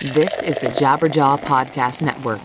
This is the Jabberjaw Podcast Network.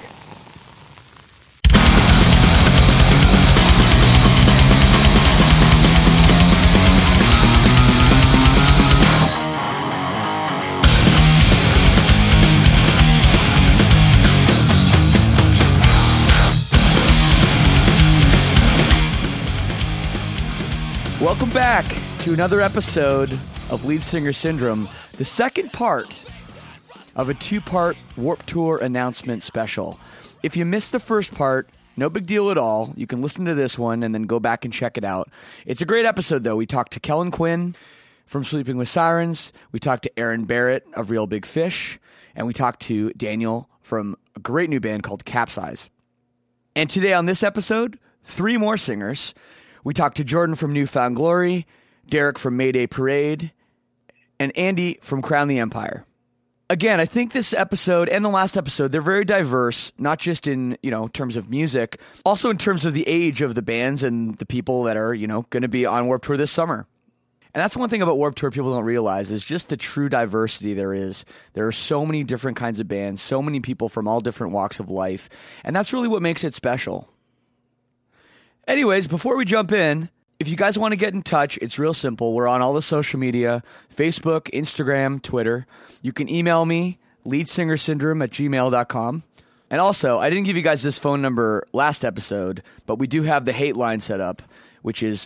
Welcome back to another episode of Lead Singer Syndrome, the second part of a two-part Warped Tour announcement special. If you missed the first part, no big deal at all. You can listen to this one and then go back and check it out. It's a great episode, though. We talked to Kellen Quinn from Sleeping with Sirens. We talked to Aaron Barrett of Real Big Fish. And we talked to Daniel from a great new band called Capsize. And today on this episode, three more singers. We talked to Jordan from New Found Glory, Derek from Mayday Parade, and Andy from Crown the Empire. Again, I think this episode and the last episode, they're very diverse, not just in, terms of music, also in terms of the age of the bands and the people that are, going to be on Warped Tour this summer. And that's one thing about Warped Tour people don't realize is just the true diversity there is. There are so many different kinds of bands, so many people from all different walks of life, and that's really what makes it special. Anyways, before we jump in, if you guys want to get in touch, it's real simple. We're on all the social media, Facebook, Instagram, Twitter. You can email me, leadsingersyndrome@gmail.com. And also, I didn't give you guys this phone number last episode, but we do have the hate line set up, which is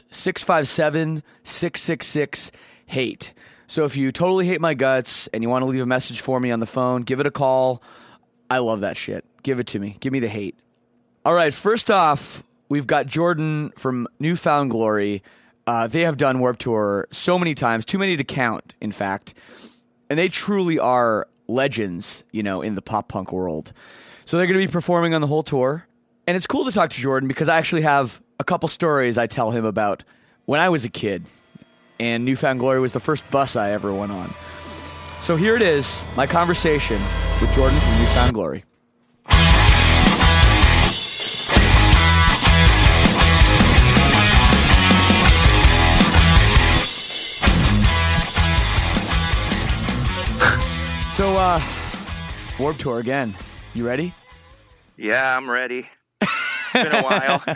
657-666-HATE. So if you totally hate my guts and you want to leave a message for me on the phone, give it a call. I love that shit. Give it to me. Give me the hate. All right, first off, we've got Jordan from New Found Glory. They have done Warped Tour so many times, too many to count, in fact. And they truly are legends, in the pop punk world. So they're going to be performing on the whole tour. And it's cool to talk to Jordan because I actually have a couple stories I tell him about when I was a kid. And New Found Glory was the first bus I ever went on. So here it is, my conversation with Jordan from New Found Glory. So, Warped Tour again. You ready? Yeah, I'm ready. It's been a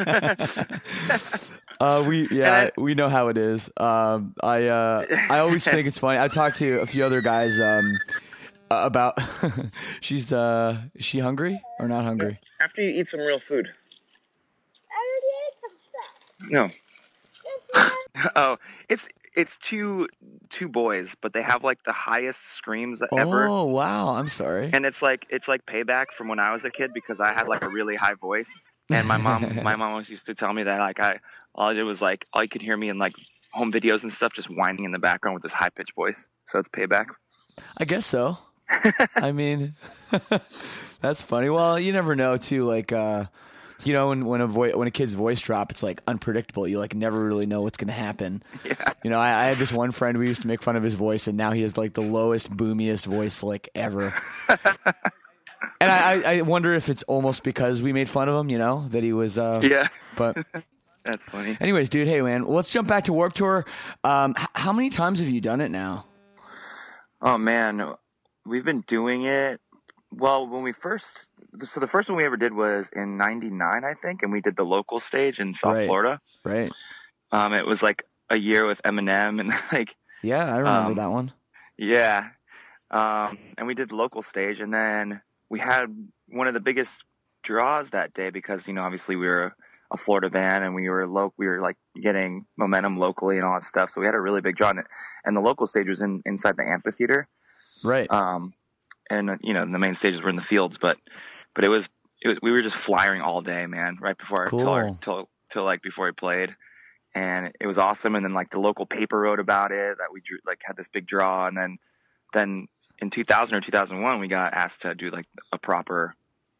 while. We know how it is. I always think it's funny. I talked to a few other guys about. Is she hungry or not hungry? After you eat some real food. I already ate some stuff. No. Oh, it's two boys, but they have like the highest screams ever. Oh wow, I'm sorry. And it's like payback from when I was a kid because I had like a really high voice, and my mom always used to tell me that like all I did was like all you could hear me in like home videos and stuff just whining in the background with this high pitched voice. So it's payback. I guess so. I mean, that's funny. Well, you never know too. Like, when a kid's voice drops, it's like unpredictable. You like never really know what's going to happen. Yeah. I had this one friend, we used to make fun of his voice, and now he has like the lowest, boomiest voice like ever. And I wonder if it's almost because we made fun of him, that he was. Yeah. But that's funny. Anyways, dude, hey man, let's jump back to Warped Tour. How many times have you done it now? Oh man, we've been doing it. Well, the first one we ever did was in '99, I think, and we did the local stage in South Florida. Right. It was like a year with Eminem and like. Yeah, I remember that one. Yeah, and we did the local stage, and then we had one of the biggest draws that day because obviously we were a Florida band and we were like getting momentum locally and all that stuff. So we had a really big draw, and the local stage was inside the amphitheater. Right. And the main stages were in the fields, but it was we were just flying all day, man. Right before till like before we played, and it was awesome. And then like the local paper wrote about it that we drew, like had this big draw, and then in 2000 or 2001 we got asked to do like a proper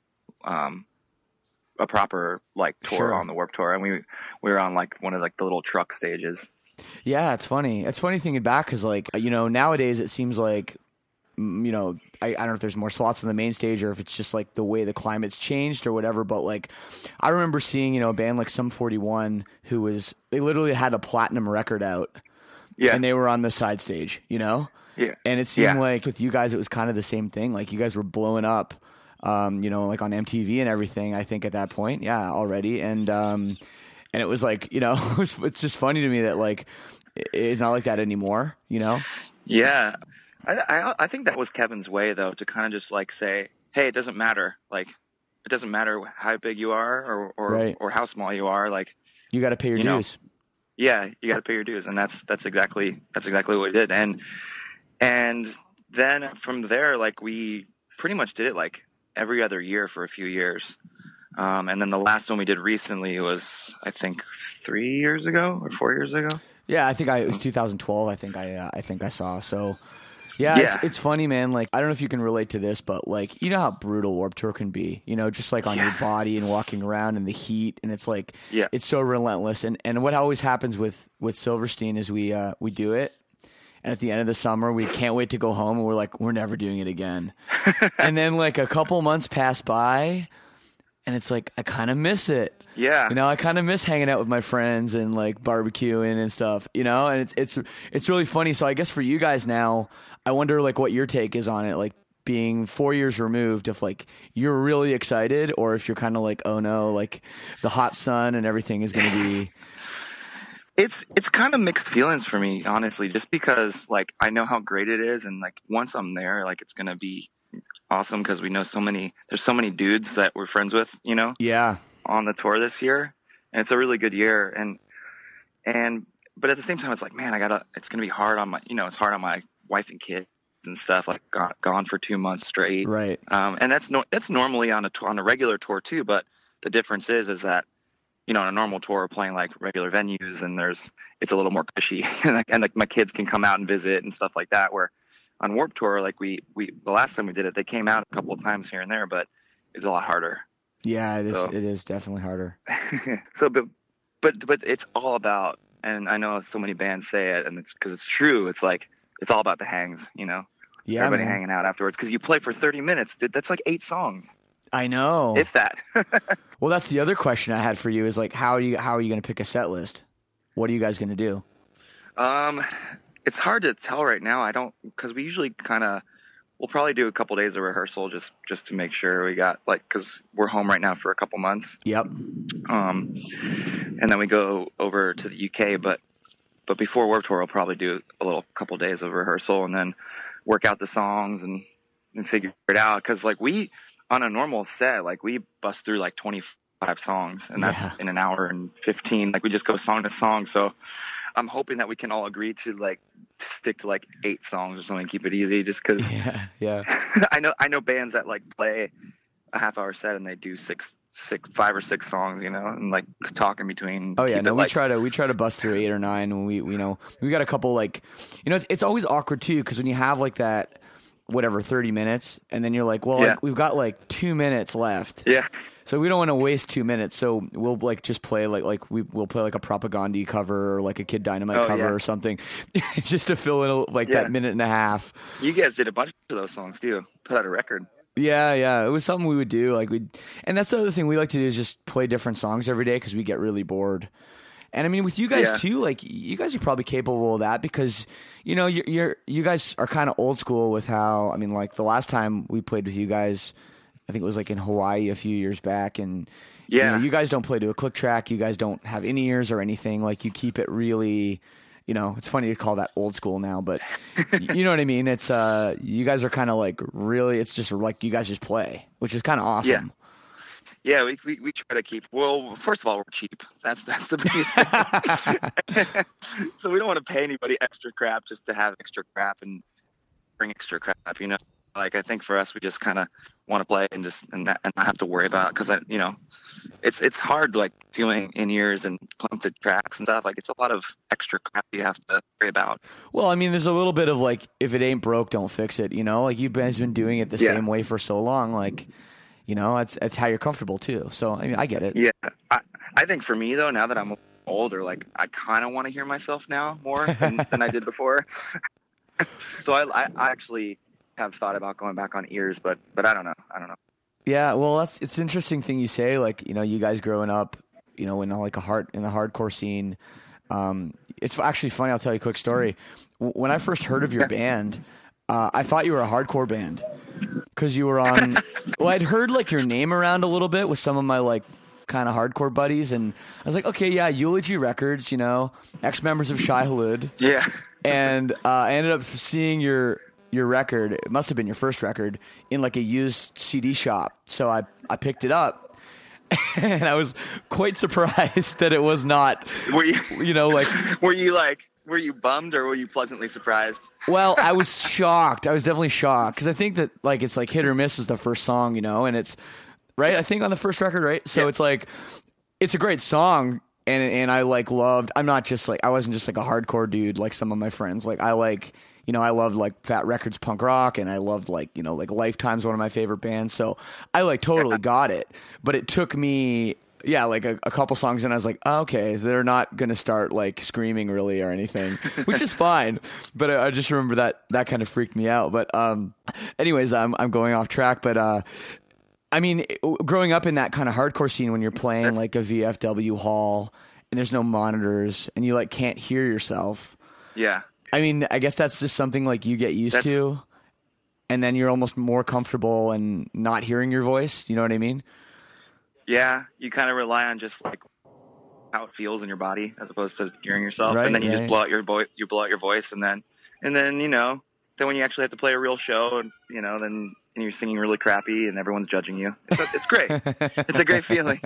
like tour on the Warped Tour, and we were on like one of like the little truck stages. Yeah, it's funny. It's funny thinking back because like nowadays it seems like. I don't know if there's more slots on the main stage or if it's just like the way the climate's changed or whatever. But like, I remember seeing, a band like Sum 41 they literally had a platinum record out. Yeah. And they were on the side stage, Yeah. And it seemed like with you guys, it was kind of the same thing. Like you guys were blowing up, you know, like on MTV and everything, I think at that point. Yeah, already. And it was like, you know, it's just funny to me that like, it's not like that anymore, you know? Yeah. I think that was Kevin's way though, to kind of just like say, hey, it doesn't matter. Like, it doesn't matter how big you are or how small you are. Like, you got to pay your dues. Yeah, you got to pay your dues, and that's exactly what we did. And then from there, like we pretty much did it like every other year for a few years. And then the last one we did recently was, I think, 3 years ago or 4 years ago. Yeah, I think it was 2012. I think I saw. So. Yeah, it's funny, man. Like, I don't know if you can relate to this, but like, you know how brutal Warped Tour can be, you know, just like on your body and walking around in the heat. And it's like, it's so relentless. And what always happens with Silverstein is we do it. And at the end of the summer, we can't wait to go home. And we're like, we're never doing it again. And then like a couple months pass by and it's like, I kind of miss it. Yeah. You know, I kind of miss hanging out with my friends and like barbecuing and stuff, you know, and it's really funny. So I guess for you guys now, I wonder like what your take is on it, like being 4 years removed, if like you're really excited or if you're kind of like, oh no, like the hot sun and everything is going to be. It's kind of mixed feelings for me, honestly, just because like I know how great it is. And like once I'm there, like it's going to be awesome because we know there's so many dudes that we're friends with, you know? Yeah. On the tour this year. And it's a really good year. But at the same time, it's like, man, it's going to be hard on it's hard on my wife and kids and stuff, like gone for 2 months straight. Right. And that's normally on a regular tour too. But the difference is that, you know, on a normal tour, we're playing like regular venues and it's a little more cushy and like my kids can come out and visit and stuff like that. Where on Warped Tour, like the last time we did it, they came out a couple of times here and there, but it's a lot harder. Yeah, it is definitely harder. So, but it's all about, and I know so many bands say it, and it's because it's true. It's like it's all about the hangs, you know. Yeah, everybody hanging out afterwards because you play for 30 minutes. That's like 8 songs. I know. If that. Well, that's the other question I had for you is like, how are you going to pick a set list? What are you guys going to do? It's hard to tell right now. Because we usually we'll probably do a couple days of rehearsal just to make sure we got because we're home right now for a couple months. Yep. And then we go over to the UK, but before Warped Tour, we'll probably do a couple days of rehearsal and then work out the songs and figure it out. Because like on a normal set, like we bust through like 25 songs, and that's in an hour and 15. Like we just go song to song. So I'm hoping that we can all agree to like stick to like 8 songs or something, keep it easy. Just because, I know bands that like play a half-hour set and they do 5 or 6 songs, you know, and like talk in between. Oh yeah, no, we try to bust through 8 or 9 when we know we got a couple like, you know, it's always awkward too because when you have like that. Whatever 30 minutes and then you're like, well, like, we've got like 2 minutes left. Yeah. So we don't want to waste 2 minutes. So we'll like just play we'll play like a Propagandhi cover or like a Kid Dynamite cover or something just to fill in like that minute and a half. You guys did a bunch of those songs too. Put out a record. Yeah. It was something we would do. And that's the other thing we like to do is just play different songs every day because we get really bored. And I mean, with you guys too, like you guys are probably capable of that because, you know, you guys are kind of old school with how, I mean, like the last time we played with you guys, I think it was like in Hawaii a few years back. And you know, you guys don't play to a click track. You guys don't have in ears or anything. Like you keep it really, you know, it's funny to call that old school now, but you know what I mean? It's, you guys are kind of like really, it's just like you guys just play, which is kind of awesome. Yeah, we try to keep. Well, first of all, we're cheap. That's the biggest thing. So we don't want to pay anybody extra crap just to have extra crap and bring extra crap. You know, like I think for us, we just kind of want to play and not have to worry about because you know, it's hard like doing in ears and clunted tracks and stuff. Like it's a lot of extra crap you have to worry about. Well, I mean, there's a little bit of like if it ain't broke, don't fix it. You know, like you guys been doing it the same way for so long, like. You know, it's how you're comfortable too. So I mean, I get it. Yeah, I think for me though, now that I'm older, like I kind of want to hear myself now more than I did before. So I actually have thought about going back on ears, but I don't know. Yeah, well, it's an interesting thing you say. Like you know, you guys growing up, you know, in like in the hardcore scene, It's actually funny. I'll tell you a quick story. When I first heard of your band, I thought you were a hardcore band because you were on. Well, I'd heard like your name around a little bit with some of my like kind of hardcore buddies, and I was like, okay, yeah, Eulogy Records, you know, ex-members of Shai Hulud. Yeah. And I ended up seeing your record. It must have been your first record in like a used CD shop. So I picked it up, and I was quite surprised that it was not. Were you? You know, like. Were you bummed or were you pleasantly surprised? Well, I was shocked. I was definitely shocked because I think that like it's like hit or miss is the first song, you know, and it's right. I think on the first record, right? So It's like it's a great song, and I like loved. I'm not just like I wasn't just like a hardcore dude like some of my friends. Like I like. You know, I loved like Fat Records punk rock, and I loved like, you know, like Lifetime's one of my favorite bands. So I like totally got it, but it took me, like a couple songs, and I was like, oh, okay, they're not going to start like screaming really or anything, which is fine. But I just remember that kind of freaked me out. But anyways, I'm going off track. But I mean, growing up in that kind of hardcore scene when you're playing like a VFW hall and there's no monitors and you like can't hear yourself. Yeah. I mean, I guess that's just something like you get used to, and then you're almost more comfortable and not hearing your voice. You know what I mean? Yeah, you kind of rely on just like how it feels in your body as opposed to hearing yourself, and then you just blow out your voice, and then you know, then when you actually have to play a real show, and you know, then you're singing really crappy, and everyone's judging you. It's great. It's a great feeling.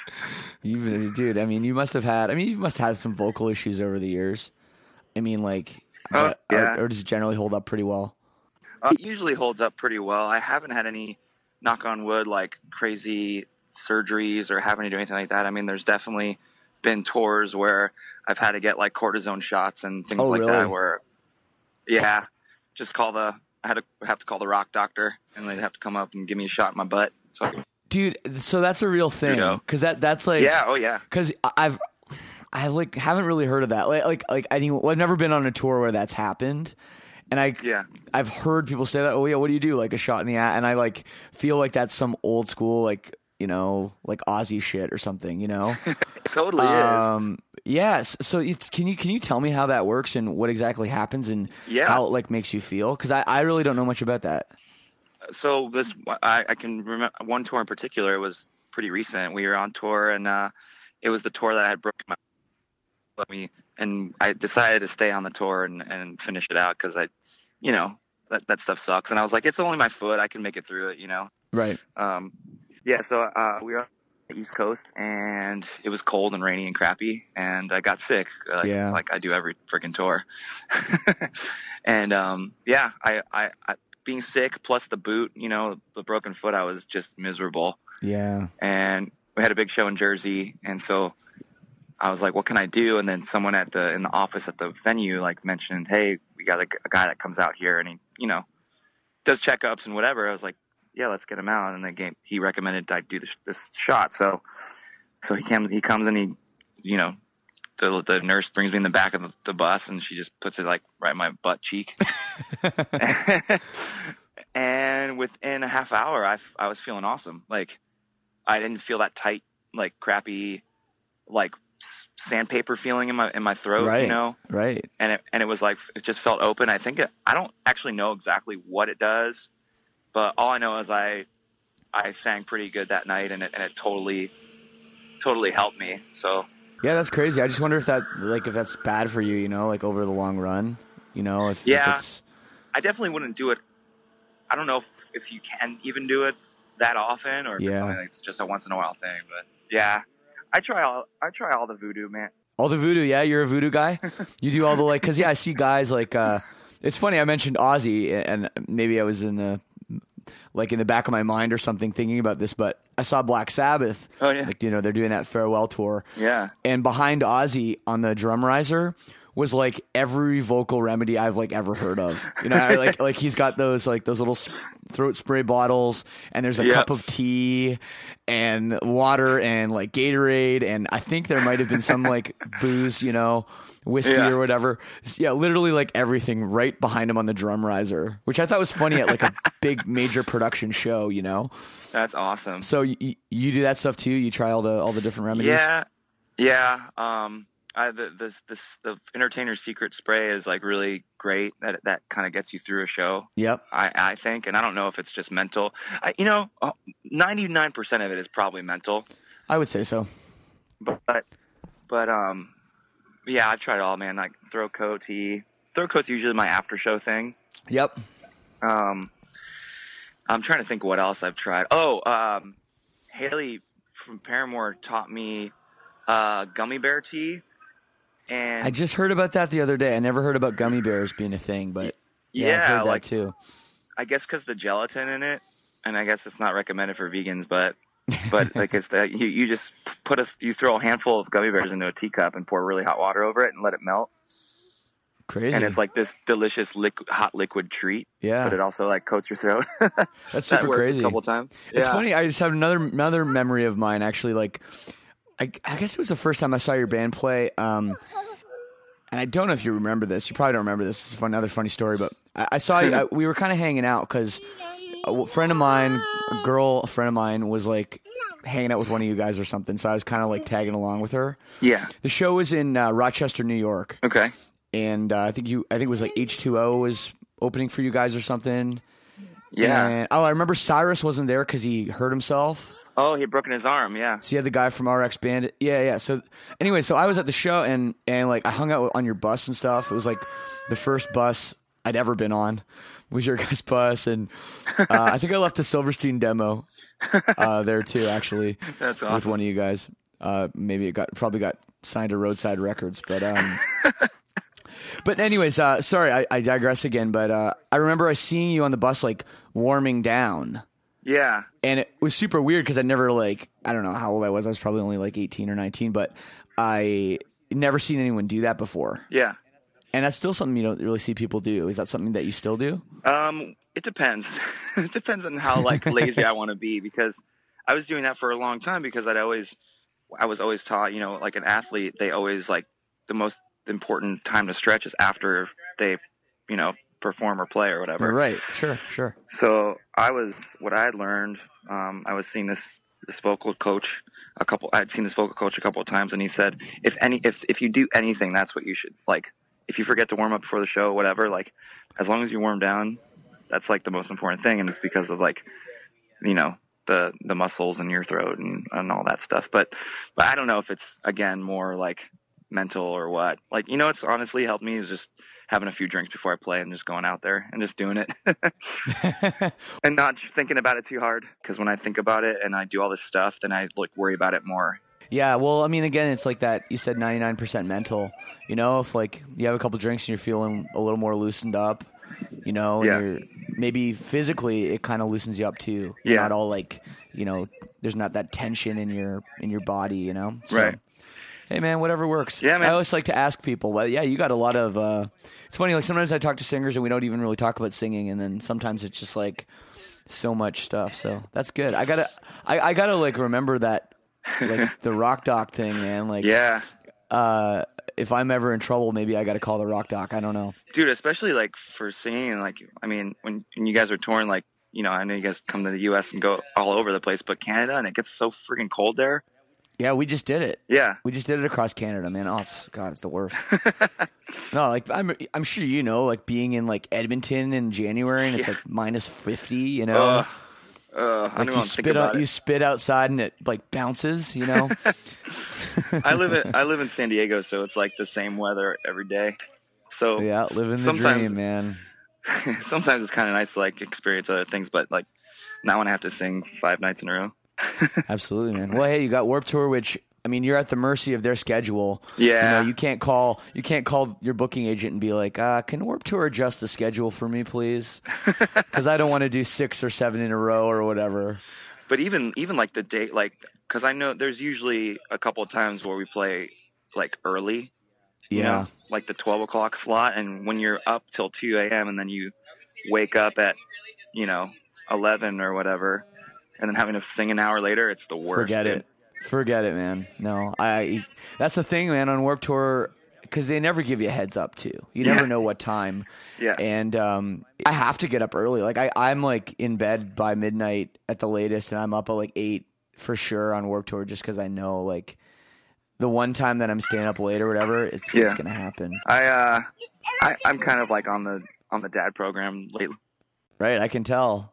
Dude, I mean, you must have had some vocal issues over the years. I mean, like. Or does it generally hold up pretty well? It usually holds up pretty well. I haven't had any, knock on wood, like crazy surgeries or having to do anything like that. I mean, there's definitely been tours where I've had to get like cortisone shots and things like that. Where, I had to have to call the rock doctor, and they'd have to come up and give me a shot in my butt. Dude, so that's a real thing, because that's like because I like haven't really heard of that. I've never been on a tour where that's happened, and I've heard people say that. Oh yeah, what do you do? Like a shot in the ass, and I like feel like that's some old school like, you know, like Aussie shit or something. You know, it totally is. Yes. So can you tell me how that works and what exactly happens and how it like makes you feel? Because I really don't know much about that. So I can remember one tour in particular. It was pretty recent. We were on tour, and it was the tour that I had broken my. And I decided to stay on the tour and finish it out because you know, that stuff sucks. And I was like, it's only my foot. I can make it through it, you know? Right. So we were on the East Coast, and it was cold and rainy and crappy, and I got sick, like I do every freaking tour. And I being sick plus the boot, you know, the broken foot, I was just miserable. Yeah. And we had a big show in Jersey, and so I was like, what can I do? And then someone in the office at the venue like mentioned, hey, we got a guy that comes out here, and he, you know, does checkups and whatever. I was like, yeah, let's get him out. And he recommended I do this shot. So he comes and he, you know, the nurse brings me in the back of the bus, and she just puts it like right in my butt cheek. And within a half hour, I was feeling awesome. Like I didn't feel that tight, like crappy, like sandpaper feeling in my throat, right, you know? Right. And it was like, it just felt open. I think I don't actually know exactly what it does, but all I know is I sang pretty good that night, and it totally helped me. So yeah, that's crazy. I just wonder if that's bad for you, you know, like over the long run, you know, if it's... I definitely wouldn't do it. I don't know if you can even do it that often, or if it's something that's just a once in a while thing, but yeah. I try all the voodoo, man. All the voodoo, yeah? You're a voodoo guy? You do all the, like, because, I see guys, like, it's funny, I mentioned Ozzy, and maybe I was in the back of my mind or something thinking about this, but I saw Black Sabbath. Oh, yeah. Like, you know, they're doing that farewell tour. Yeah. And behind Ozzy on the drum riser was like every vocal remedy I've like ever heard of. You know, like he's got those little throat spray bottles, and there's a cup of tea and water and like Gatorade, and I think there might have been some like booze, you know, whiskey or whatever. Yeah, literally like everything right behind him on the drum riser, which I thought was funny at like a big major production show, you know. That's awesome. So you do that stuff too? You try all the different remedies? Yeah. The Entertainer's Secret spray is like really great. That kind of gets you through a show. Yep. I think, and I don't know if it's just mental. 99% of it is probably mental. I would say so. But yeah, I've tried it all, man. Like throat coat, tea. Throat coat's usually my after show thing. Yep. I'm trying to think what else I've tried. Haley from Paramore taught me gummy bear tea. And I just heard about that the other day. I never heard about gummy bears being a thing, but yeah, I've heard that too. I guess because the gelatin in it, and I guess it's not recommended for vegans, but like it's that you just you throw a handful of gummy bears into a teacup and pour really hot water over it and let it melt. Crazy. And it's like this delicious hot liquid treat. Yeah. But it also like coats your throat. That's super crazy. A couple times. It's funny. I just have another memory of mine. Actually, like I guess it was the first time I saw your band play. And I don't know if you remember this. You probably don't remember this. It's another funny story. But I saw you. We were kind of hanging out because a friend of mine, a friend of mine, was like hanging out with one of you guys or something. So I was kind of like tagging along with her. Yeah. The show was in Rochester, New York. Okay. And I think it was like H2O was opening for you guys or something. Yeah. And, I remember Cyrus wasn't there because he hurt himself. Oh, he had broken his arm. Yeah. So you had the guy from RX Band. Yeah. So anyway, so I was at the show and like I hung out on your bus and stuff. It was like the first bus I'd ever been on was your guys' bus, and I think I left a Silverstein demo there too. Actually, that's awesome. With one of you guys. Maybe it probably got signed to Roadside Records, but. But anyways, sorry, I digress again, but I remember I seeing you on the bus, like, warming down. Yeah. And it was super weird because I never, like, I don't know how old I was. I was probably only, like, 18 or 19, but I never seen anyone do that before. Yeah. And that's still something you don't really see people do. Is that something that you still do? It depends. It depends on how, like, lazy I want to be, because I was doing that for a long time because I was always taught, like an athlete, they always, like, the most important time to stretch is after they, perform or play or whatever. Right. Sure. So what I had learned, I was seeing this vocal coach I'd seen this vocal coach a couple of times, and he said, if you do anything, that's what you should, like, if you forget to warm up before the show, whatever, like, as long as you warm down, that's like the most important thing. And it's because of, like, the muscles in your throat and all that stuff. But I don't know if it's, again, more like mental or what. Like, it's honestly helped me is just having a few drinks before I play and just going out there and just doing it and not thinking about it too hard. Because when I think about it and I do all this stuff, then I worry about it more. Yeah, well, I mean, again, it's like that. You said 99% mental. If like you have a couple drinks and you're feeling a little more loosened up, and you're, maybe physically it kind of loosens you up too. You're not all like, there's not that tension in your body, So, right. Hey man, whatever works. Yeah, man. I always like to ask people. Well, yeah, you got a lot of. It's funny. Like sometimes I talk to singers and we don't even really talk about singing, and then sometimes it's just like so much stuff. So that's good. I gotta like remember that, like the Rock Doc thing, man. Like, yeah. If I'm ever in trouble, maybe I got to call the Rock Doc. I don't know, dude. Especially like for singing. Like, I mean, when you guys are touring, like, I know you guys come to the U.S. and go all over the place, but Canada, and it gets so freaking cold there. Yeah, we just did it. Yeah, we just did it across Canada, man. Oh, it's the worst. No, like I'm sure like being in like Edmonton in January and it's like minus 50. Like you spit outside and it like bounces. I live in San Diego, so it's like the same weather every day. So yeah, living the dream, man. Sometimes it's kind of nice to like experience other things, but like not when I have to sing 5 nights in a row. Absolutely, man. Well, hey, you got Warped Tour, which, I mean, you're at the mercy of their schedule. Yeah. You can't call your booking agent and be like, can Warped Tour adjust the schedule for me, please? Because I don't want to do 6 or 7 in a row or whatever. But even like the date, like, because I know there's usually a couple of times where we play like early. Yeah. Like the 12 o'clock slot, and when you're up till 2 a.m. and then you wake up at 11 or whatever, and then having to sing an hour later, it's the worst. Forget it, man. No, that's the thing, man, on Warped Tour, because they never give you a heads up, too. You never know what time. Yeah. And I have to get up early. Like, I'm, like, in bed by midnight at the latest, and I'm up at, like, 8 for sure on Warped Tour just because I know, like, the one time that I'm staying up late or whatever, it's gonna happen. I'm kind of like on the dad program lately. Right, I can tell.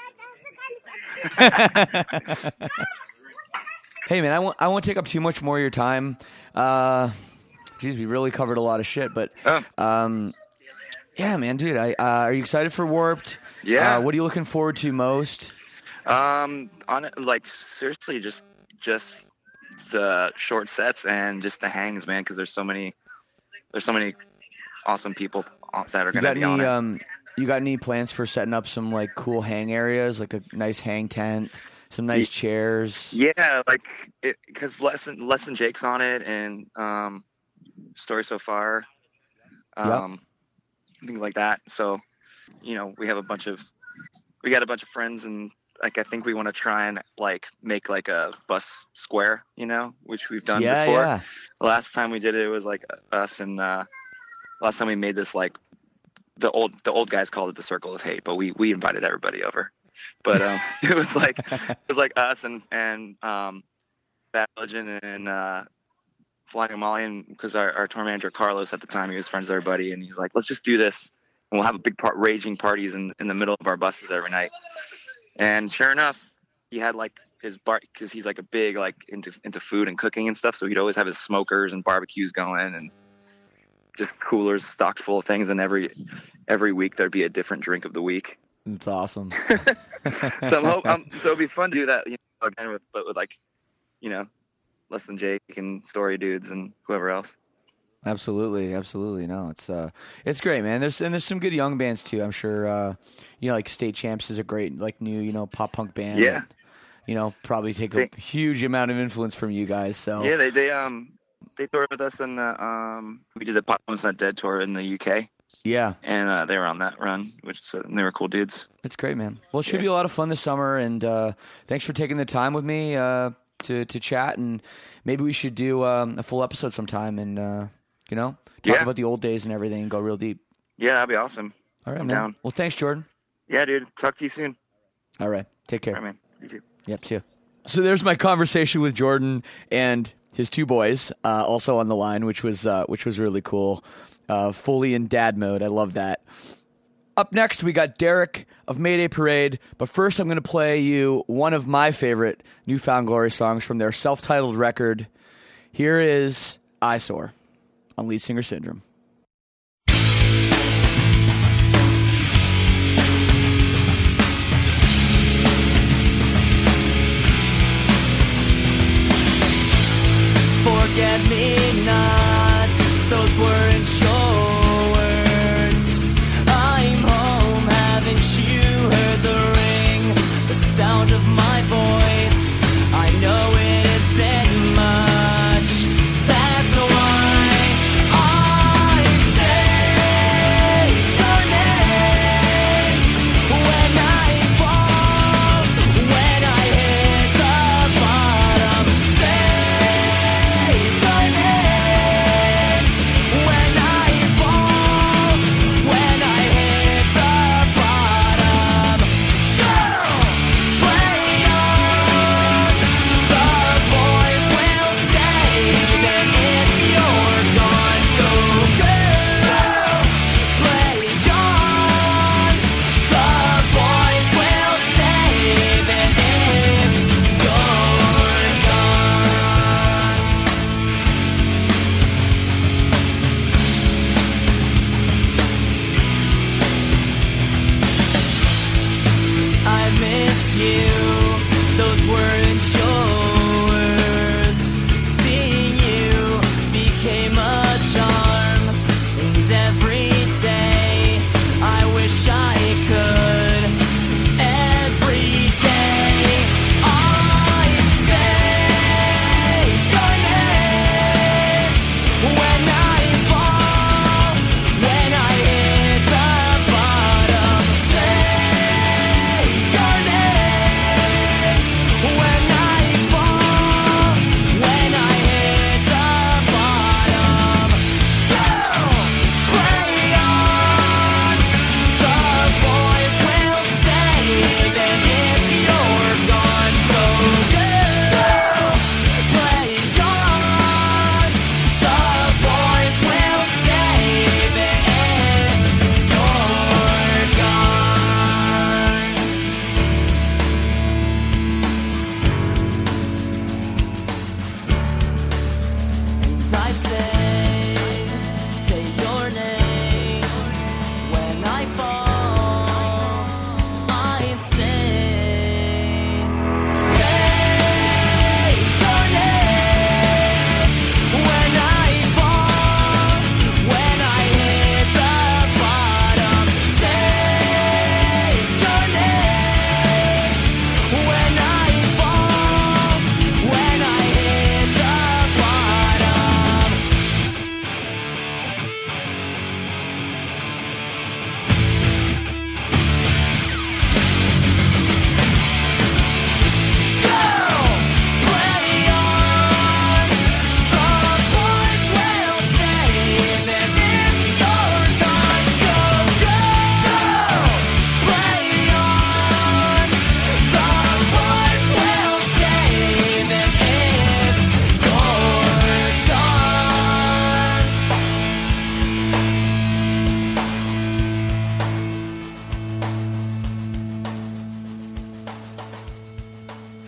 Hey man, I won't take up too much more of your time. Geez, we really covered a lot of shit, but yeah, man, dude, are you excited for Warped? Yeah. What are you looking forward to most? Seriously, just the short sets and just the hangs, man, because there's so many awesome people that are going to be on it. You got any plans for setting up some like cool hang areas, like a nice hang tent, some nice chairs? Yeah, because less than Jake's on it, and Story So Far, things like that. So, we got a bunch of friends, and like I think we want to try and like make like a bus square, which we've done before. Yeah. The last time we did it was like us, and last time we made this like the old guys called it the Circle of Hate, but we invited everybody over. But it was like us and Bad Legend and Flying Molly, and because our tour manager Carlos at the time, he was friends with everybody, and he's like, let's just do this, and we'll have a big raging parties in the middle of our buses every night. And sure enough, he had like his bar, because he's like a big like into food and cooking and stuff, so he'd always have his smokers and barbecues going, and just coolers stocked full of things, and every week there'd be a different drink of the week. It's awesome. So it'd be fun to do that, again with like, Less Than Jake and Story dudes and whoever else. Absolutely. No, it's great, man. There's some good young bands too. I'm sure. Like State Champs is a great like new pop punk band. Yeah. That, probably take a huge amount of influence from you guys. So yeah, they toured with us, and we did the Pop Punk's Not Dead tour in the UK. Yeah, and they were on that run, and they were cool dudes. It's great, man. Well, it should be a lot of fun this summer, and thanks for taking the time with me to chat, and maybe we should do a full episode sometime, and talk about the old days and everything, and go real deep. Yeah, that'd be awesome. All right, man. Down. Well, thanks, Jordan. Yeah, dude. Talk to you soon. All right. Take care. All right, man. You too. Yep, see you. So there's my conversation with Jordan and his two boys, also on the line, which was really cool. Fully in dad mode. I love that. Up next, we got Derek of Mayday Parade. But first, I'm going to play you one of my favorite New Found Glory songs from their self-titled record. Here is Eyesore on Lead Singer Syndrome. Forget me not, those weren't your words. I'm home, haven't you heard the ring? The sound of my voice, I know it isn't much. That's why I say your name when I fall, when I hit the bottom. Say your name when I fall, when I hit the bottom. Girl, play on. The boys will stay, even if you're gone. Go, girl, play on. The boys will stay, even if you're gone. I missed you, those weren't your words. Seeing you became a charm, and every day I wish I could. Every day I say your name when I fall, when I hit the bottom. Say your name when I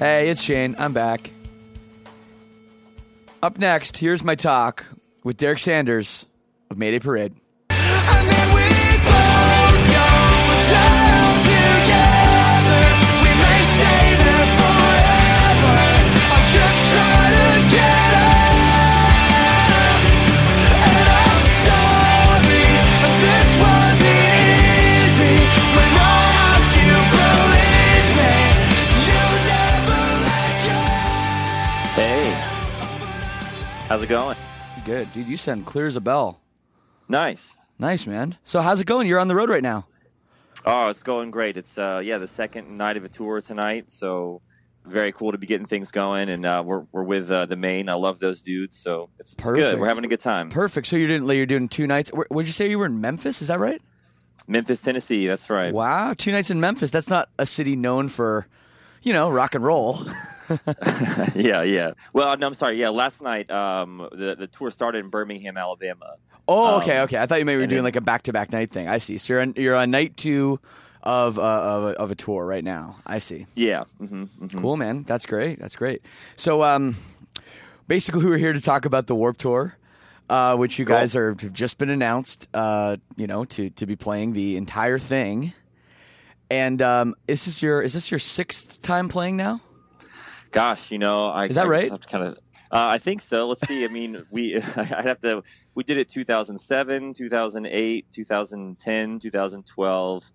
Hey, it's Shane. I'm back. Up next, here's my talk with Derek Sanders of Mayday Parade. And then we both go down together. We may stay there forever. I'm just trying to get up. And I'm sorry, but this wasn't easy. When I asked you, believe me, you never let go. Hey, how's it going? Good. Dude, you sound clear as a bell. Nice. Nice, man. So how's it going? You're on the road right now. Oh, it's going great. It's the second night of a tour tonight, so very cool to be getting things going. And we're with the Maine. I love those dudes, so it's good. We're having a good time. Perfect. So you're doing 2 nights. Would you say you were in Memphis? Is that right? Memphis, Tennessee. That's right. Wow, 2 nights in Memphis. That's not a city known for, rock and roll. Yeah. Well, no, I'm sorry. Yeah, last night the tour started in Birmingham, Alabama. Oh, okay. I thought you maybe were doing like a back-to-back night thing. I see. So you're on night 2 of a tour right now. I see. Yeah. Mm-hmm. Cool, man. That's great. So basically, we're here to talk about the Warped Tour, which you guys have just been announced. To be playing the entire thing. And is this your 6th time playing now? Gosh, is that right? I think so. Let's see. I mean, we did it 2007, 2008, 2010, 2012,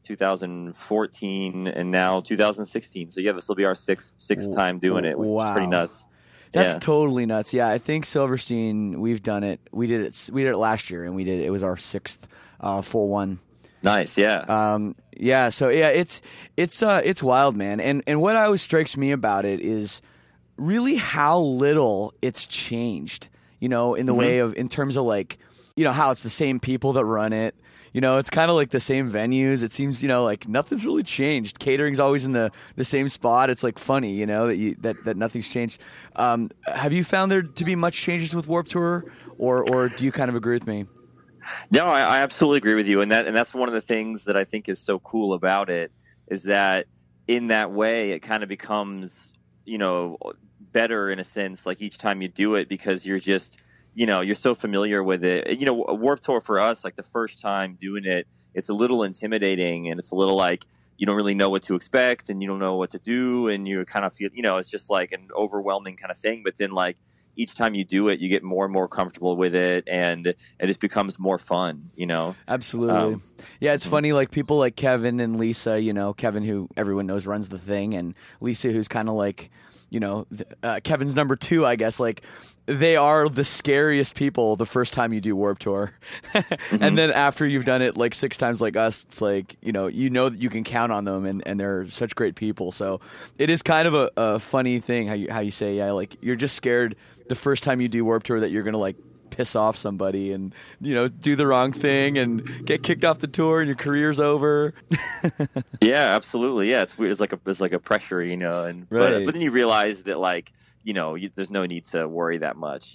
2014, and now 2016. So yeah, this will be our sixth time doing it. Which is pretty nuts. That's totally nuts. Yeah, I think Silverstein. We've done it. We did it last year, and it was our 6th full one. Nice, yeah. So it's wild, man. And what always strikes me about it is really how little it's changed, in the way of, in terms of like, how it's the same people that run it. It's kind of like the same venues. It seems, like nothing's really changed. Catering's always in the same spot. It's like funny, that nothing's changed. Have you found there to be much changes with Warped Tour, or do you kind of agree with me? No, I absolutely agree with you, and that's one of the things that I think is so cool about it, is that in that way it kind of becomes, better in a sense, like each time you do it, because you're just, you're so familiar with it. A Warped Tour for us, like the first time doing it, it's a little intimidating, and it's a little like you don't really know what to expect, and you don't know what to do, and you kind of feel, it's just like an overwhelming kind of thing. But then like each time you do it, you get more and more comfortable with it, and it just becomes more fun, Absolutely. Yeah, it's funny, like people like Kevin and Lisa, Kevin, who everyone knows runs the thing, and Lisa, who's kind of like, Kevin's number 2, I guess, like they are the scariest people the first time you do Warped Tour. And then after you've done it like 6 times like us, it's like, that you can count on them, and they're such great people. So it is kind of a funny thing how you say, yeah, like you're just scared the first time you do Warped Tour that you're going to like piss off somebody and, do the wrong thing and get kicked off the tour and your career's over. Yeah, absolutely. Yeah. It's weird. It's like a pressure, and, right. But then you realize that like, there's no need to worry that much,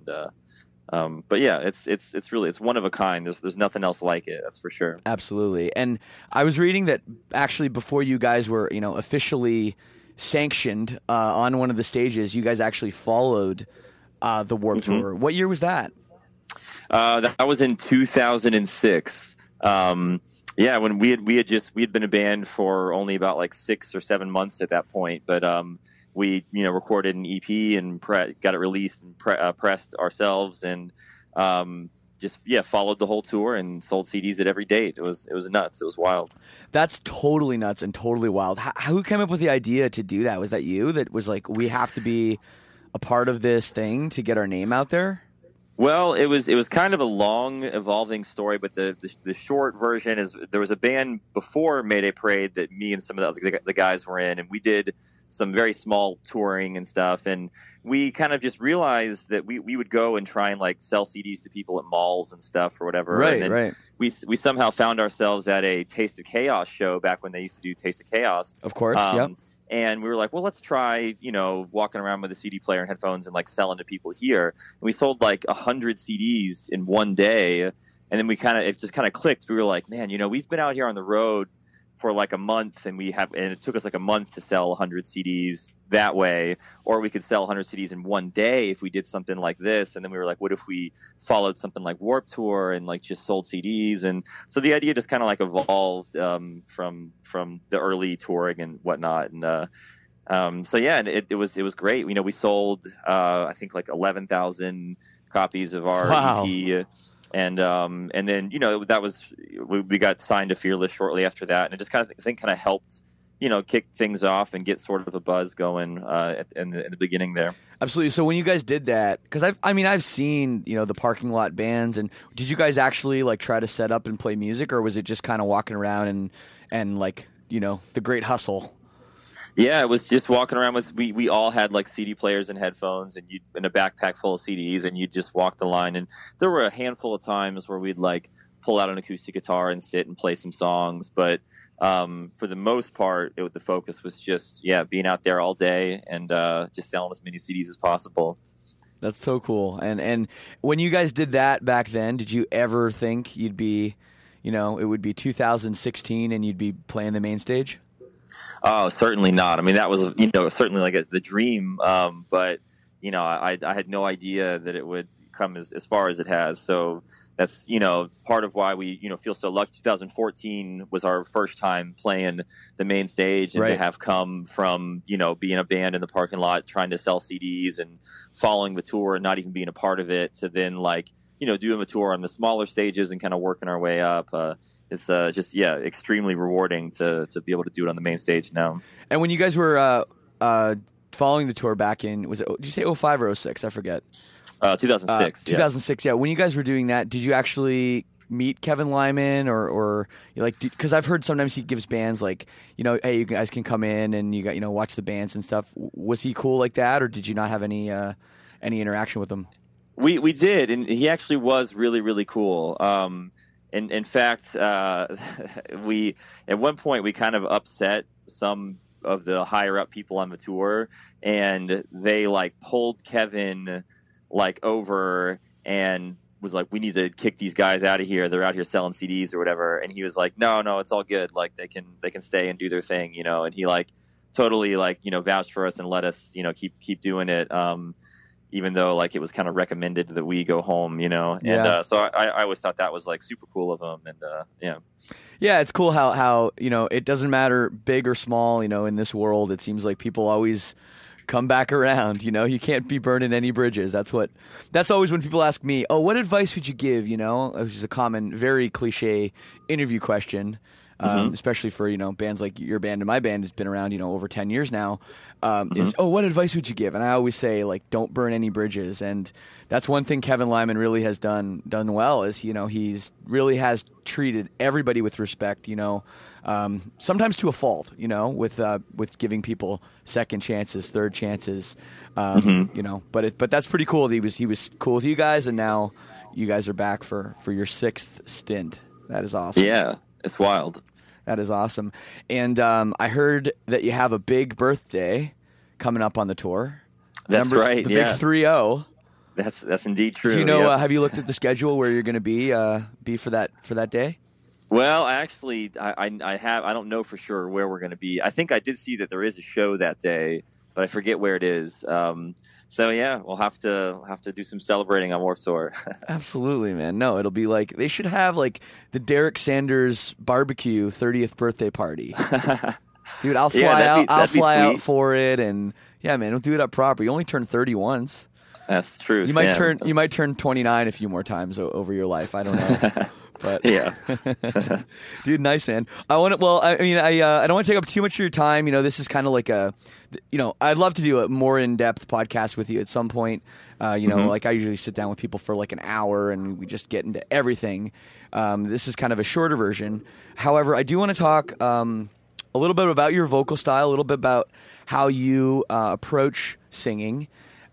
but yeah, it's really, it's one of a kind. There's nothing else like it. That's for sure. Absolutely. And I was reading that actually before you guys were, officially sanctioned on one of the stages, you guys actually followed the Warped Tour. What year was that? That was in 2006. Yeah, when we had been a band for only about like 6 or 7 months at that point, but we recorded an EP and got it released and pressed ourselves, and followed the whole tour and sold CDs at every date. It was nuts. It was wild. That's totally nuts and totally wild. Who came up with the idea to do that? Was that you? That was like, we have to be a part of this thing to get our name out there? Well, it was kind of a long, evolving story, but the short version is there was a band before Mayday Parade that me and some of the guys were in, and we did some very small touring and stuff, and we kind of just realized that we would go and try and like sell CDs to people at malls and stuff or whatever. Right, and then right. We somehow found ourselves at a Taste of Chaos show back when they used to do Taste of Chaos. Of course, yep. And we were like, well, let's try, walking around with a CD player and headphones and like selling to people here. And we sold like 100 CDs in one day. And then it just kind of clicked. We were like, man, we've been out here on the road for like a month, and it took us like a month to sell 100 CDs that way, or we could sell 100 CDs in one day if we did something like this. And then we were like, what if we followed something like Warped Tour and like just sold CDs? And so the idea just kind of like evolved from the early touring and whatnot. And so yeah, and it was great. We sold I think like 11,000 copies of our EP. And then, that was, we got signed to Fearless shortly after that. And it just kind of helped, kick things off and get sort of a buzz going in the beginning there. Absolutely. So when you guys did that, because I've seen, the parking lot bands, and did you guys actually like try to set up and play music, or was it just kind of walking around and like, the great hustle? Yeah, it was just walking around with, we all had like CD players and headphones and in a backpack full of CDs, and you'd just walk the line. And there were a handful of times where we'd like pull out an acoustic guitar and sit and play some songs. But for the most part, the focus was just, being out there all day and just selling as many CDs as possible. That's so cool. And when you guys did that back then, did you ever think you'd be, it would be 2016 and you'd be playing the main stage? Oh, certainly not. I mean, that was, certainly like the dream. But, I had no idea that it would come as far as it has. So that's, part of why we, feel so lucky. 2014 was our first time playing the main stage, and right. To have come from, being a band in the parking lot, trying to sell CDs and following the tour and not even being a part of it, to then like, doing a tour on the smaller stages and kind of working our way up. It's just extremely rewarding to be able to do it on the main stage now. And when you guys were following the tour back in, did you say 05 or 06? I forget. 2006. 2006. Yeah. When you guys were doing that, did you actually meet Kevin Lyman or like? Because I've heard sometimes he gives bands like, hey, you guys can come in and you got watch the bands and stuff. Was he cool like that, or did you not have any interaction with him? We did, and he actually was really, really cool. And in fact, we at one point we kind of upset some of the higher up people on the tour, and they like pulled Kevin like over and was like, "We need to kick these guys out of here. They're out here selling CDs or whatever." And he was like, "No, it's all good. Like they can stay and do their thing, And he like totally like vouched for us and let us keep doing it. Even though like it was kind of recommended that we go home, and so I always thought that was like super cool of him, and yeah, it's cool how it doesn't matter big or small, in this world it seems like people always come back around. You can't be burning any bridges. That's always when people ask me, oh, what advice would you give? Which is a common, very cliche interview question. Especially for bands like your band and my band has been around over 10 years now. Is what advice would you give? And I always say like don't burn any bridges, and that's one thing Kevin Lyman really has done well is he's really has treated everybody with respect. Sometimes to a fault. With giving people second chances, third chances. But that's pretty cool. That he was cool with you guys, and now you guys are back for your sixth stint. That is awesome. Yeah. It's wild. That is awesome. And I heard that you have a big birthday coming up on the tour. That's right. The big 3-0. That's indeed true. Do you know? Have you looked at the schedule where you're going to be for that day? Well, actually, I have. I don't know for sure where we're going to be. I think I did see that there is a show that day, but I forget where it is. So yeah, we'll have to do some celebrating on Warped Tour. Absolutely, man. No, it'll be like they should have like the Derek Sanders barbecue 30th birthday party. Dude, I'll fly out. I'll fly out for it, and yeah, man, we'll do it up proper. You only turn 30 once. That's the truth. You might turn 29 a few more times over your life. I don't know. But yeah, dude, nice, man. I don't want to take up too much of your time. This is kind of like I'd love to do a more in-depth podcast with you at some point. Like I usually sit down with people for like an hour and we just get into everything. This is kind of a shorter version. However, I do want to talk a little bit about your vocal style, a little bit about how you approach singing,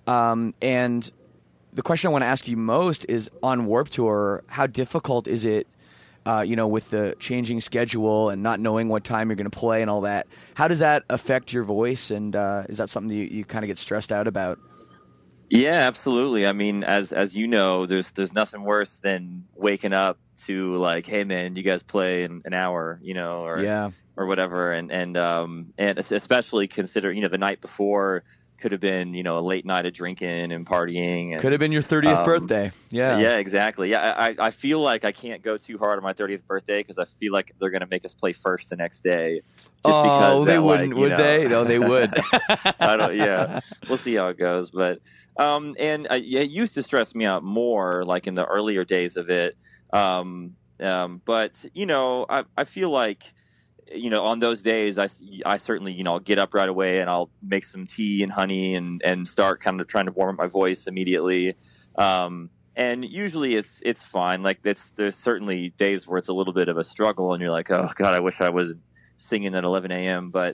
and the question I want to ask you most is on Warped Tour, how difficult is it, with the changing schedule and not knowing what time you're going to play and all that? How does that affect your voice, and is that something that you kind of get stressed out about? Yeah, absolutely. I mean, as you know, there's nothing worse than waking up to like, hey man, you guys play in an hour, or whatever, and especially consider, the night before could have been, a late night of drinking and partying. And, could have been your 30th birthday. Yeah. Yeah, exactly. Yeah, I feel like I can't go too hard on my 30th birthday because I feel like they're going to make us play first the next day. Just because they wouldn't, would they? No, they would. I don't. Yeah, we'll see how it goes. But it used to stress me out more, like in the earlier days of it. But I feel like, on those days, I certainly, I'll get up right away and I'll make some tea and honey and start kind of trying to warm up my voice immediately. And usually it's fine. Like there's certainly days where it's a little bit of a struggle and you're like, oh God, I wish I was singing at 11 a.m. But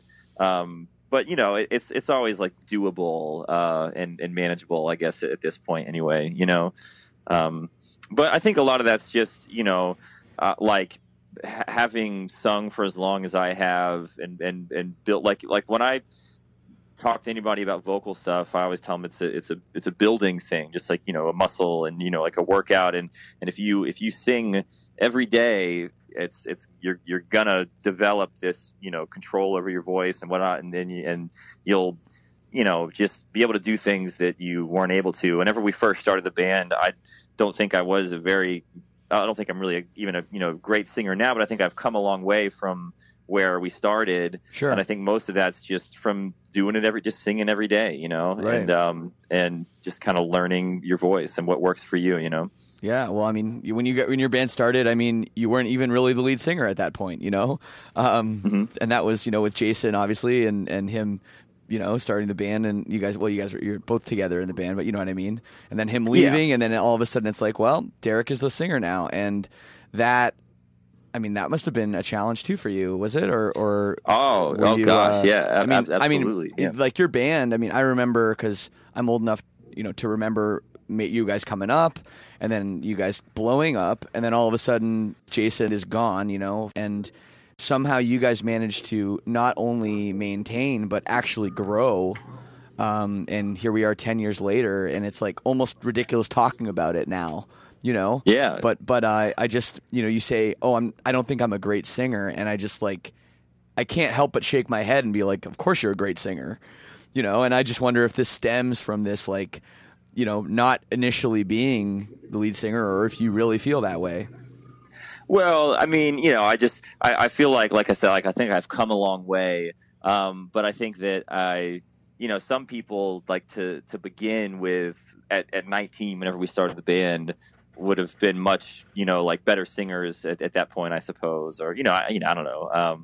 it's always like doable and manageable, I guess, at this point anyway, but I think a lot of that's just, like having sung for as long as I have and built like when I talk to anybody about vocal stuff, I always tell them it's a building thing, just like, a muscle and, like a workout. And if you sing every day, you're gonna develop this, control over your voice and whatnot. And then you'll, just be able to do things that you weren't able to. Whenever we first started the band, I don't think I'm really even a great singer now, but I think I've come a long way from where we started. Sure. And I think most of that's just from doing it just singing every day, Right. and just kind of learning your voice and what works for you, Yeah, well, I mean, when your band started, I mean, you weren't even really the lead singer at that point, Mm-hmm. And that was, with Jason, obviously, and him, starting the band, and you're both together in the band, but you know what I mean? And then him leaving, and then all of a sudden it's like, well, Derek is the singer now, and that must have been a challenge too for you, was it? Or gosh, yeah, absolutely. Like your band, I remember, because I'm old enough, to remember you guys coming up, and then you guys blowing up, and then all of a sudden Jason is gone, and somehow you guys managed to not only maintain but actually grow. And here we are 10 years later, and it's like almost ridiculous talking about it now. Yeah. But I just, you say, I don't think I'm a great singer, and I just like, I can't help but shake my head and be like, of course you're a great singer, and I just wonder if this stems from this, like, not initially being the lead singer, or if you really feel that way. Well, I feel like I said, like, I think I've come a long way. But I think that some people like to begin with at 19, whenever we started the band, would have been much, like better singers at that point, I suppose, or, I don't know.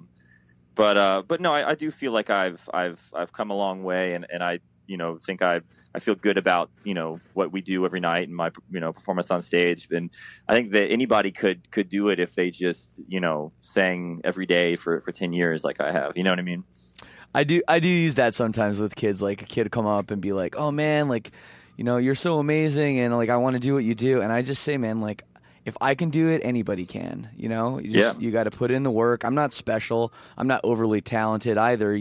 But no, I do feel like I've come a long way, and I, think I feel good about, what we do every night and my, performance on stage. And I think that anybody could do it if they just, sang every day for 10 years like I have. You know what I mean? I do use that sometimes with kids. Like a kid come up and be like, oh man, like, you're so amazing, and like I want to do what you do. And I just say, man, like, if I can do it, anybody can. You got to put in the work. I'm not special. I'm not overly talented either.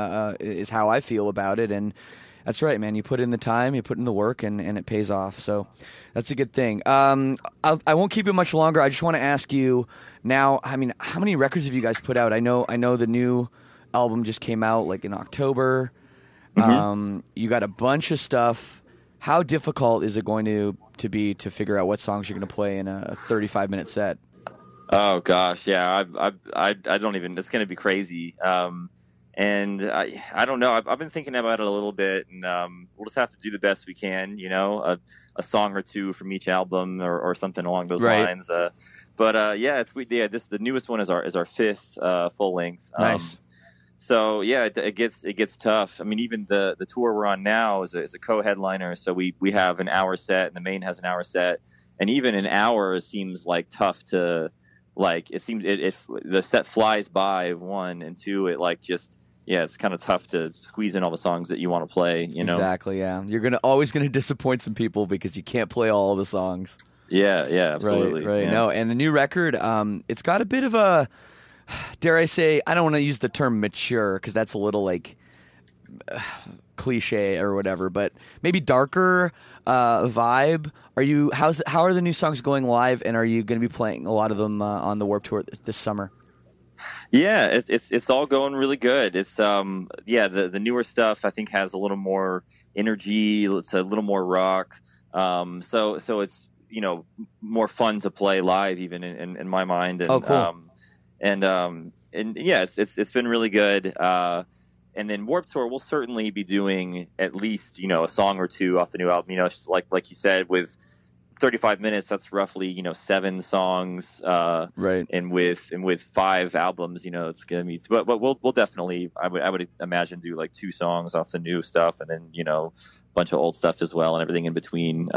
Is how I feel about it. And that's right, man. You put in the time, you put in the work, and it pays off. So that's a good thing. I won't keep you much longer. I just want to ask you now. How many records have you guys put out? I know the new album just came out like in October. Mm-hmm. You got a bunch of stuff. How difficult is it going to be to figure out what songs you're going to play in a 35-minute set? Oh gosh, yeah. I don't even. It's going to be crazy. And I don't know. I've been thinking about it a little bit, and we'll just have to do the best we can. A song or two from each album, or something along those lines. The newest one is our fifth full length. Nice. So yeah, it gets tough. Even the tour we're on now is a co-headliner. So we have an hour set, and the main has an hour set, and even an hour seems like tough to like. It seems if the set flies by, one, and two, it like just. Yeah, it's kind of tough to squeeze in all the songs that you want to play, Exactly, yeah. You're always going to disappoint some people because you can't play all the songs. Yeah, absolutely. Right. Yeah. No, and the new record, it's got a bit of a, dare I say, I don't want to use the term mature because that's a little like cliche or whatever, but maybe darker vibe. How are the new songs going live, and are you going to be playing a lot of them on the Warped Tour this summer? Yeah, it's all going really good. It's the newer stuff I think has a little more energy. It's a little more rock. So it's more fun to play live even in my mind. And, cool. And yeah, it's been really good. And then Warped Tour, we'll certainly be doing at least a song or two off the new album. It's just like you said, with 35 minutes, that's roughly 7 songs, right? And with 5 albums, it's gonna be. But we'll definitely, I would imagine, do like 2 songs off the new stuff, and then a bunch of old stuff as well, and everything in between.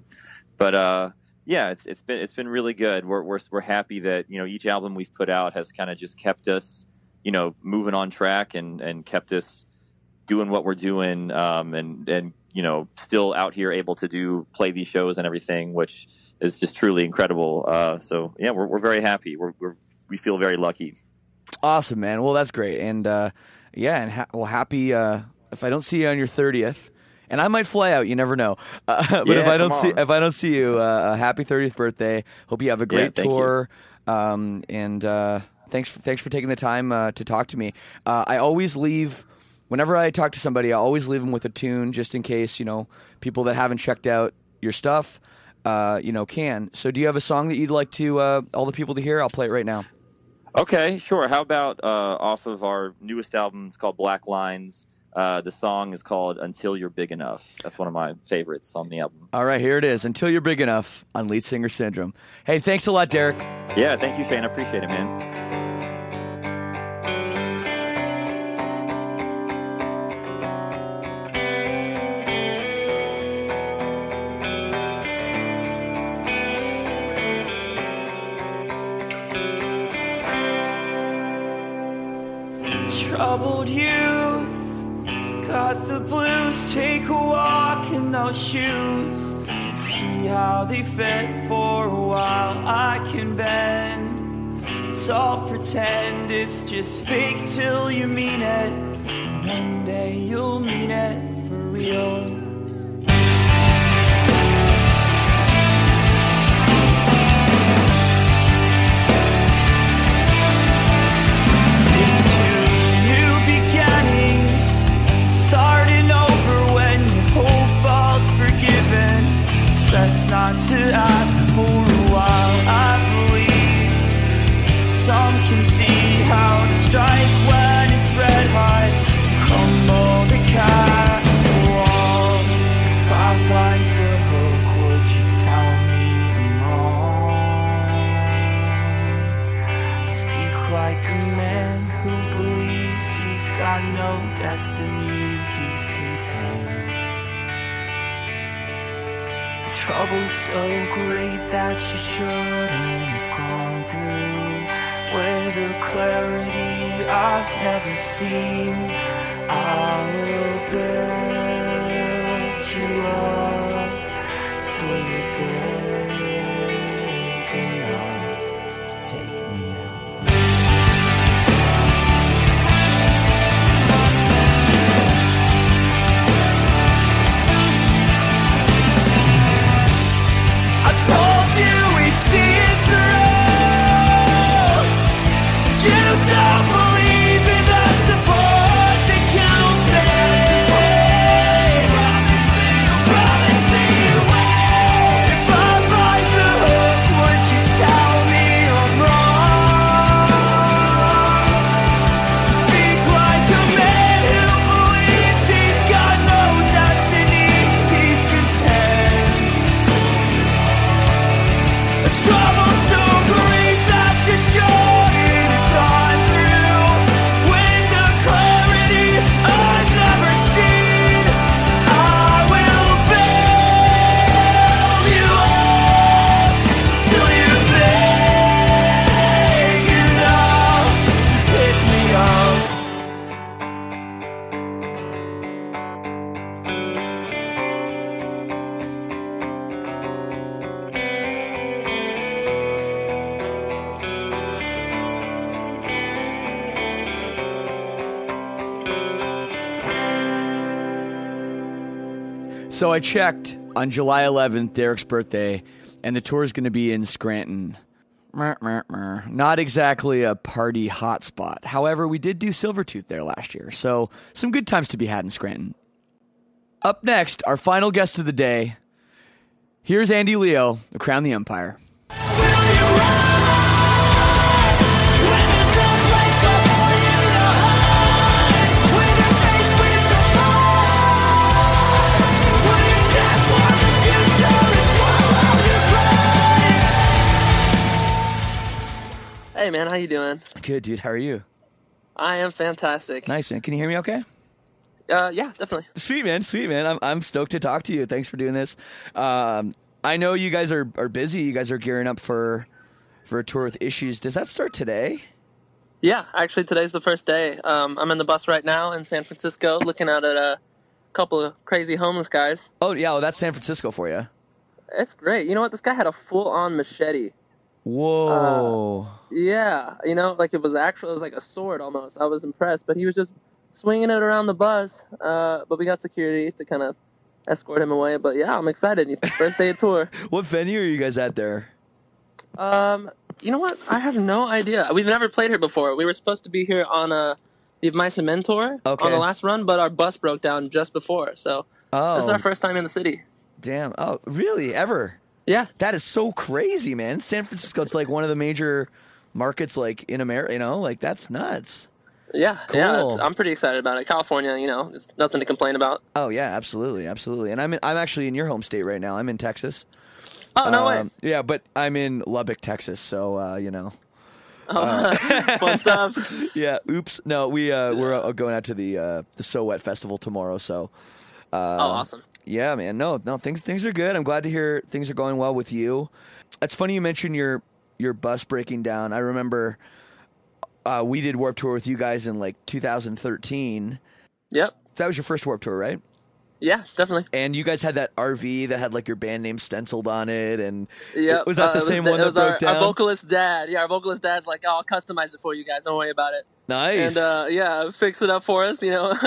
Yeah, it's been really good. We're happy that each album we've put out has kind of just kept us moving on track and kept us doing what we're doing, and still out here able to play these shows and everything, which is just truly incredible. So yeah, we're very happy. We feel very lucky. Awesome, man. Well, that's great. And happy. If I don't see you on your 30th, and I might fly out, you never know. But if I don't see you, happy 30th birthday. Hope you have a great tour. Thanks for taking the time to talk to me. I always leave. Whenever I talk to somebody, I always leave them with a tune, just in case, people that haven't checked out your stuff, can. So do you have a song that you'd like to all the people to hear? I'll play it right now. Okay, sure. How about off of our newest album? It's called Black Lines. The song is called Until You're Big Enough. That's one of my favorites on the album. All right, here it is. Until You're Big Enough on Lead Singer Syndrome. Hey, thanks a lot, Derek. Yeah, thank you, Shane. I appreciate it, man. Troubled youth, got the blues. Take a walk in those shoes, see how they fit for a while. I can bend, it's all pretend. It's just fake till you mean it. One day you'll mean it for real. Best not to ask for a while. I believe some can see how to strike when it's red hot. Crumble the castle wall. If I bite the hook, would you tell me I'm wrong? Speak like a man who believes he's got no destiny. He's content. Trouble's so great that you shouldn't have gone through. With a clarity I've never seen, I will build you up till you're big enough to take me out. Told you we'd see it through. You don't believe in the support that counts me. Promise me you will. If I So I checked on July 11th, Derek's birthday, and the tour is going to be in Scranton. Not exactly a party hotspot. However, we did do Silvertooth there last year, so some good times to be had in Scranton. Up next, our final guest of the day. Here's Andy Leo, Crown the Empire. Hey man, how you doing? Good, dude. How are you? I am fantastic. Nice, man. Can you hear me okay? Yeah, definitely. Sweet, man. I'm stoked to talk to you. Thanks for doing this. I know you guys are busy. You guys are gearing up for a tour with Issues. Does that start today? Yeah, actually today's the first day. I'm in the bus right now in San Francisco looking out at a couple of crazy homeless guys. Oh, yeah. Well, that's San Francisco for you. It's great. You know what? This guy had a full-on machete. Whoa. Yeah, you know, like it was like a sword almost. I was impressed, but he was just swinging it around the bus. But we got security to kind of escort him away. But yeah, I'm excited. First day of tour. What venue are you guys at there? You know what? I have no idea. We've never played here before. We were supposed to be here on the Mice and Men tour on the last run, but our bus broke down just before. So this is our first time in the city. Damn. Oh, really? Ever? Yeah. That is so crazy, man. San Francisco, it's like one of the major markets like in America, you know? Like, that's nuts. Yeah, cool. Yeah. I'm pretty excited about it. California, you know, it's nothing to complain about. Oh, yeah, absolutely. And I'm actually in your home state right now. I'm in Texas. Oh, no way. Yeah, but I'm in Lubbock, Texas, so, you know. Fun stuff. Yeah, oops. No, we're going out to the So Wet Festival tomorrow, so. Awesome. Yeah, man. No, things are good. I'm glad to hear things are going well with you. It's funny you mentioned your bus breaking down. I remember we did Warped Tour with you guys in like 2013. Yep. That was your first Warped Tour, right? Yeah, definitely. And you guys had that RV that had like your band name stenciled on it, and was that the same one that broke down? Our vocalist dad. Yeah, our vocalist dad's like, "Oh, I'll customize it for you guys. Don't worry about it." Nice. And fix it up for us. You know.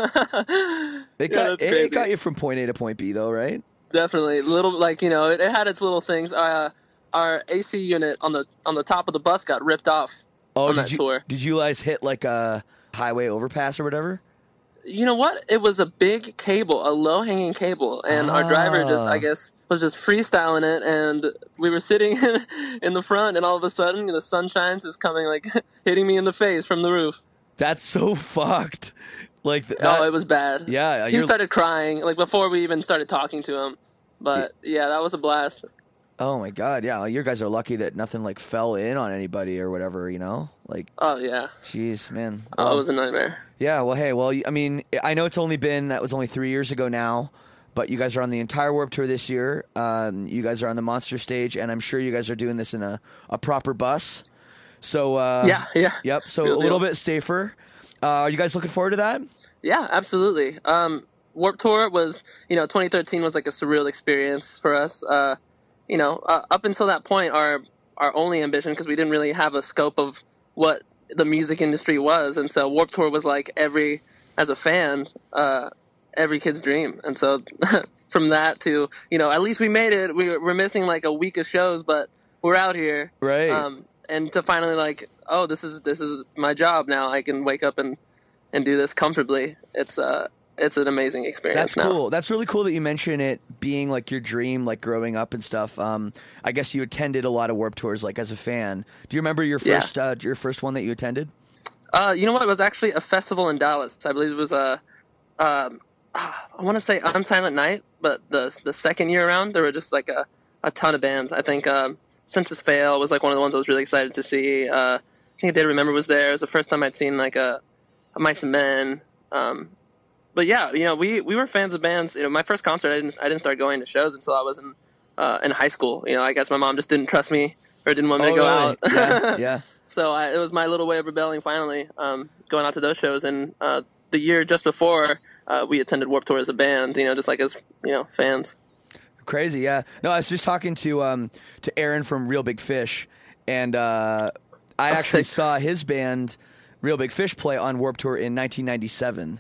It got you from point A to point B, though, right? Definitely. It had its little things. Our AC unit on the top of the bus got ripped off on that tour. Did you guys hit like a highway overpass or whatever? You know what? It was a big cable, a low-hanging cable, and our driver was just freestyling it, and we were sitting in the front, and all of a sudden, the sunshine's just coming, like, hitting me in the face from the roof. That's so fucked. Like, it was bad. Yeah. He started crying, like, before we even started talking to him. But, yeah, that was a blast. Oh, my God, yeah. You guys are lucky that nothing, like, fell in on anybody or whatever, you know? Like, oh, yeah. Jeez, man. It was a nightmare. Yeah, well, hey, I mean, I know that was only 3 years ago now, but you guys are on the entire Warped Tour this year. You guys are on the Monster stage, and I'm sure you guys are doing this in a proper bus. So, yeah. Yep, so a little bit safer. Are you guys looking forward to that? Yeah, absolutely. Warped Tour was, 2013 was like a surreal experience for us. Up until that point, our only ambition, because we didn't really have a scope of what the music industry was, and so Warped Tour was like as a fan, every kid's dream. And so from that to, at least we made it. We're missing like a week of shows, but we're out here. Right. And to finally like, oh, this is my job now. I can wake up and do this comfortably. It's an amazing experience. That's cool. That's really cool that you mention it being like your dream, like growing up and stuff. I guess you attended a lot of Warped Tours, like as a fan. Do you remember your first one that you attended? You know what? It was actually a festival in Dallas. I believe it was I want to say Unsilent Night, but the second year around, there were just like a ton of bands. I think Census Fail was like one of the ones I was really excited to see. I think A Day to Remember was there. It was the first time I'd seen like a Mice and Men. But yeah, we were fans of bands. My first concert, I didn't start going to shows until I was in high school. I guess my mom just didn't trust me or didn't want me to go out. Yeah. So it was my little way of rebelling finally, going out to those shows. And the year just before, we attended Warped Tour as a band, just like as, fans. Crazy, yeah. No, I was just talking to Aaron from Real Big Fish, and I actually saw his band, Real Big Fish, play on Warped Tour in 1997.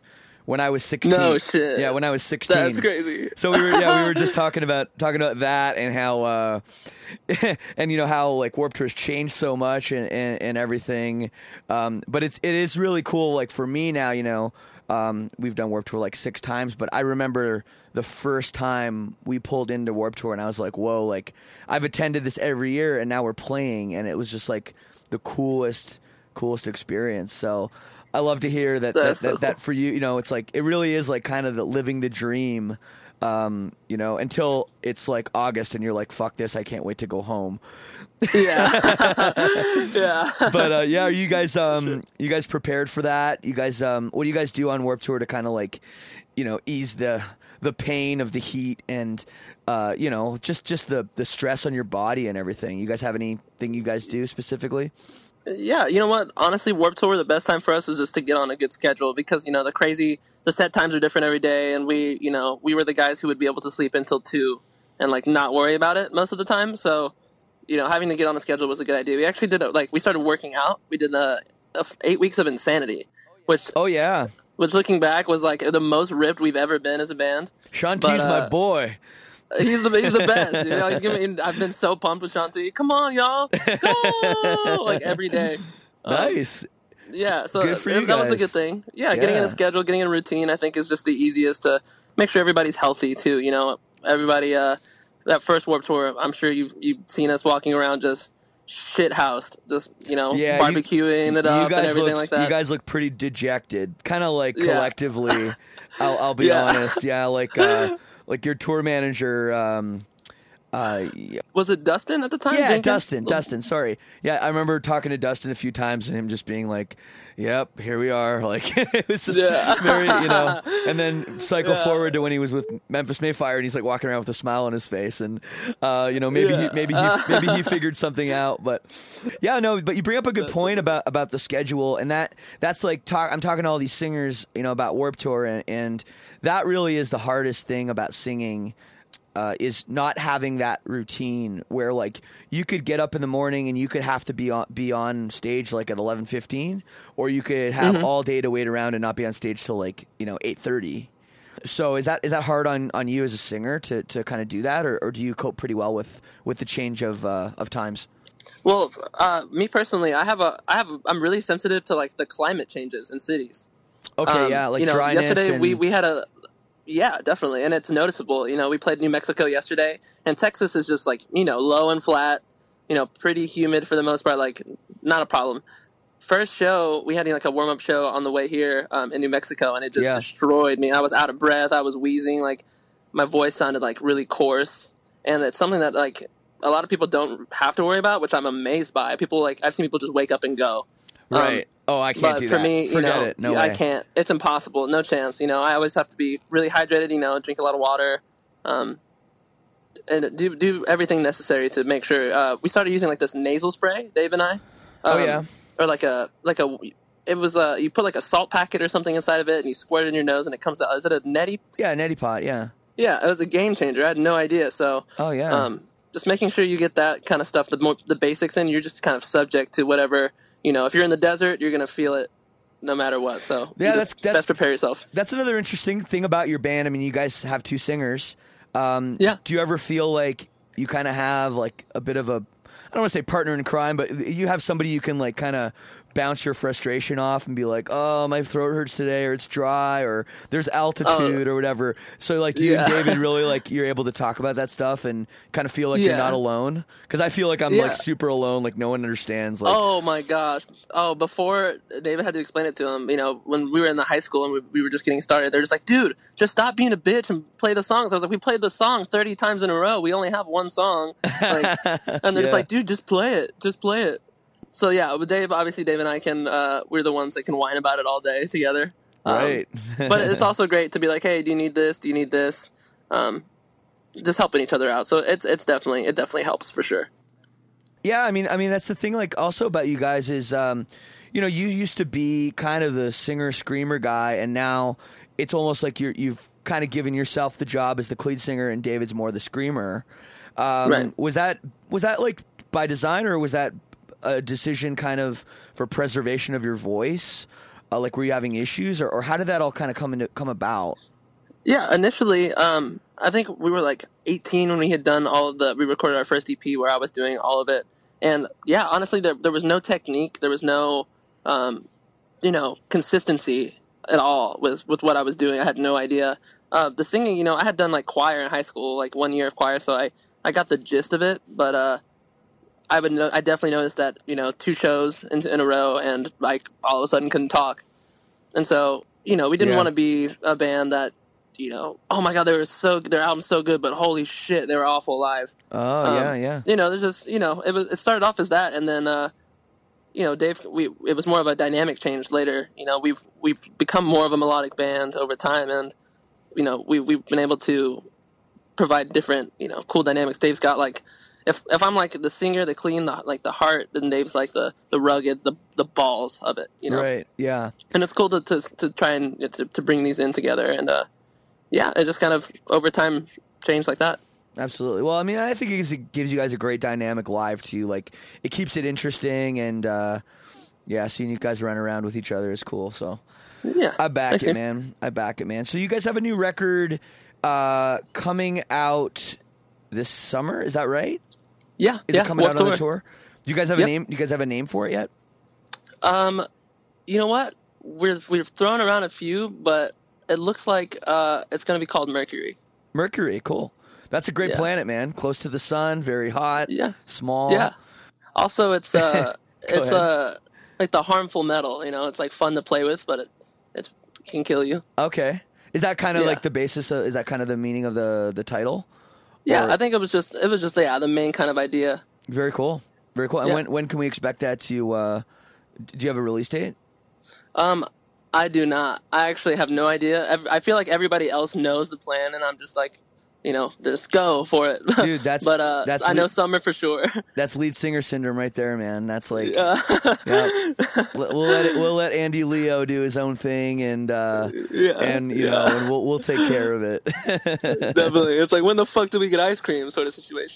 when I was 16. No shit. Yeah, when I was 16. That's crazy. So we were just talking about that and how and you know how like Warped Tour has changed so much and everything. But it is really cool. Like for me now, you know, we've done Warped Tour like 6 times, but I remember the first time we pulled into Warped Tour and I was like, whoa, like I've attended this every year and now we're playing, and it was just like the coolest experience. So I love to hear that for you, you know, it's like, it really is like kind of living the dream, you know, until it's like August and you're like, fuck this, I can't wait to go home. Yeah. Yeah. But yeah, are you guys you guys prepared for that? You guys what do you guys do on Warped Tour to kind of like, you know, ease the pain of the heat and you know, just the stress on your body and everything? You guys have anything you guys do specifically? Yeah, you know what? Honestly, Warped Tour, the best time for us was just to get on a good schedule because, you know, the set times are different every day, and we were the guys who would be able to sleep until 2 and, like, not worry about it most of the time. So, you know, having to get on a schedule was a good idea. We actually did we started working out. We did 8 weeks of Insanity, which... Oh, yeah. Which, looking back, was, like, the most ripped we've ever been as a band. Sean T's my boy. He's the best. You know, I've been so pumped with Sean T. Come on, y'all, let's go! Like every day. Nice. Yeah, so good for you that guys. was a good thing. Yeah, getting in a schedule, getting in a routine, I think is just the easiest to make sure everybody's healthy too. You know, everybody. That first Warped Tour, I'm sure you've seen us walking around just shit-housed, just, you know, barbecuing it up and everything like that. You guys look pretty dejected, kind of like collectively. I'll be honest. Yeah, like your tour manager, was it Dustin at the time? Yeah, Dustin. Sorry. Yeah, I remember talking to Dustin a few times and him just being like, "Yep, here we are." Like it was just very, you know. And then cycle forward to when he was with Memphis Mayfire and he's like walking around with a smile on his face, and you know, maybe he figured something out. But yeah, no. But you bring up a good point about the schedule, and that's like I'm talking to all these singers, you know, about Warped Tour, and that really is the hardest thing about singing. Is not having that routine where like you could get up in the morning and you could have to be on stage like at 11:15, or you could have all day to wait around and not be on stage till like, you know, 8:30. So is that hard on you as a singer to kind of do that, or do you cope pretty well with the change of times? Well, me personally, I'm really sensitive to like the climate changes in cities. Okay, yeah, like, you know, dryness. Yesterday we had a. Yeah, definitely. And it's noticeable. You know, we played New Mexico yesterday, and Texas is just like, you know, low and flat, you know, pretty humid for the most part, like not a problem. First show, we had like a warm-up show on the way here in New Mexico, and it just destroyed me. I was out of breath. I was wheezing. Like my voice sounded like really coarse. And it's something that like a lot of people don't have to worry about, which I'm amazed by. People like, I've seen people just wake up and go. Right. I can't do that. But for me, Forget you know, it. No way. I can't. It's impossible. No chance. You know, I always have to be really hydrated, you know, drink a lot of water, and do everything necessary to make sure. We started using like this nasal spray, Dave and I. Or it was you put like a salt packet or something inside of it and you squirt it in your nose and it comes out. Is it a neti? Yeah, neti pot, yeah. Yeah, it was a game changer. I had no idea. So just making sure you get that kind of stuff, the basics in, you're just kind of subject to whatever, you know, if you're in the desert, you're going to feel it no matter what. So yeah, that's best prepare yourself. That's another interesting thing about your band. I mean, you guys have 2 singers. Do you ever feel like you kind of have like a bit of I don't want to say partner in crime, but you have somebody you can like kind of bounce your frustration off and be like, oh, my throat hurts today, or it's dry, or there's altitude or whatever. So like, do you and David really like, you're able to talk about that stuff and kind of feel like you're not alone? Because I feel like I'm like super alone, like no one understands. Like, oh my gosh. Oh, before David had to explain it to him, you know, when we were in the high school and we were just getting started, they're just like, dude, just stop being a bitch and play the songs. I was like, we played the song 30 times in a row. We only have one song. Like, and they're just like, dude, just play it. Just play it. So yeah, with Dave and I can, we're the ones that can whine about it all day together. Right. But it's also great to be like, hey, do you need this? Do you need this? Just helping each other out. So it definitely helps for sure. Yeah. I mean, that's the thing, like also about you guys is, you know, you used to be kind of the singer screamer guy, and now it's almost like you've kind of given yourself the job as the lead singer and David's more the screamer. Right. Was that like by design, or was that a decision kind of for preservation of your voice? Like, were you having issues, or how did that all kind of come about? Yeah, initially, I think we were like 18 when we had done we recorded our first EP where I was doing all of it. And yeah, honestly, there was no technique. There was no, consistency at all with what I was doing. I had no idea. The singing, I had done like choir in high school, like 1 year of choir. So I got the gist of it, but, I definitely noticed that, 2 shows in a row and like all of a sudden couldn't talk. And so, we didn't want to be a band that, oh my God, their album's so good, but holy shit, they were awful live. Oh, yeah. There's just, it started off as that. And then, Dave, it was more of a dynamic change later. We've become more of a melodic band over time. And, we've been able to provide different, cool dynamics. Dave's got like, if I'm like the singer, the clean, the heart, then Dave's like the rugged, the balls of it, Right. Yeah. And it's cool to try and to bring these in together. And, it just kind of over time changed like that. Absolutely. Well, I mean, I think it gives you guys a great dynamic live too. Like, it keeps it interesting, and seeing you guys run around with each other is cool. So yeah, I back it, man. I back it, man. So you guys have a new record coming out this summer. Is that right? Yeah. Is it coming out on the tour? Do you guys have a name? Do you guys have a name for it yet? You know what? We've thrown around a few, but it looks like it's going to be called Mercury. Mercury, cool. That's a great planet, man. Close to the sun, very hot. Yeah. Small. Yeah. Also, it's like the harmful metal. It's like fun to play with, but it can kill you. Okay. Is that kind of like the basis? Is that kind of the meaning of the title? Yeah, I think it was just the main kind of idea. Very cool. Very cool. And when can we expect that to? Do you have a release date? I do not. I actually have no idea. I feel like everybody else knows the plan, and I'm just like, just go for it. Dude, that's I know summer for sure. That's lead singer syndrome right there, man. That's like, we'll let Andy Leo do his own thing, and and we'll take care of it. Definitely, it's like, when the fuck do we get ice cream, sort of situation.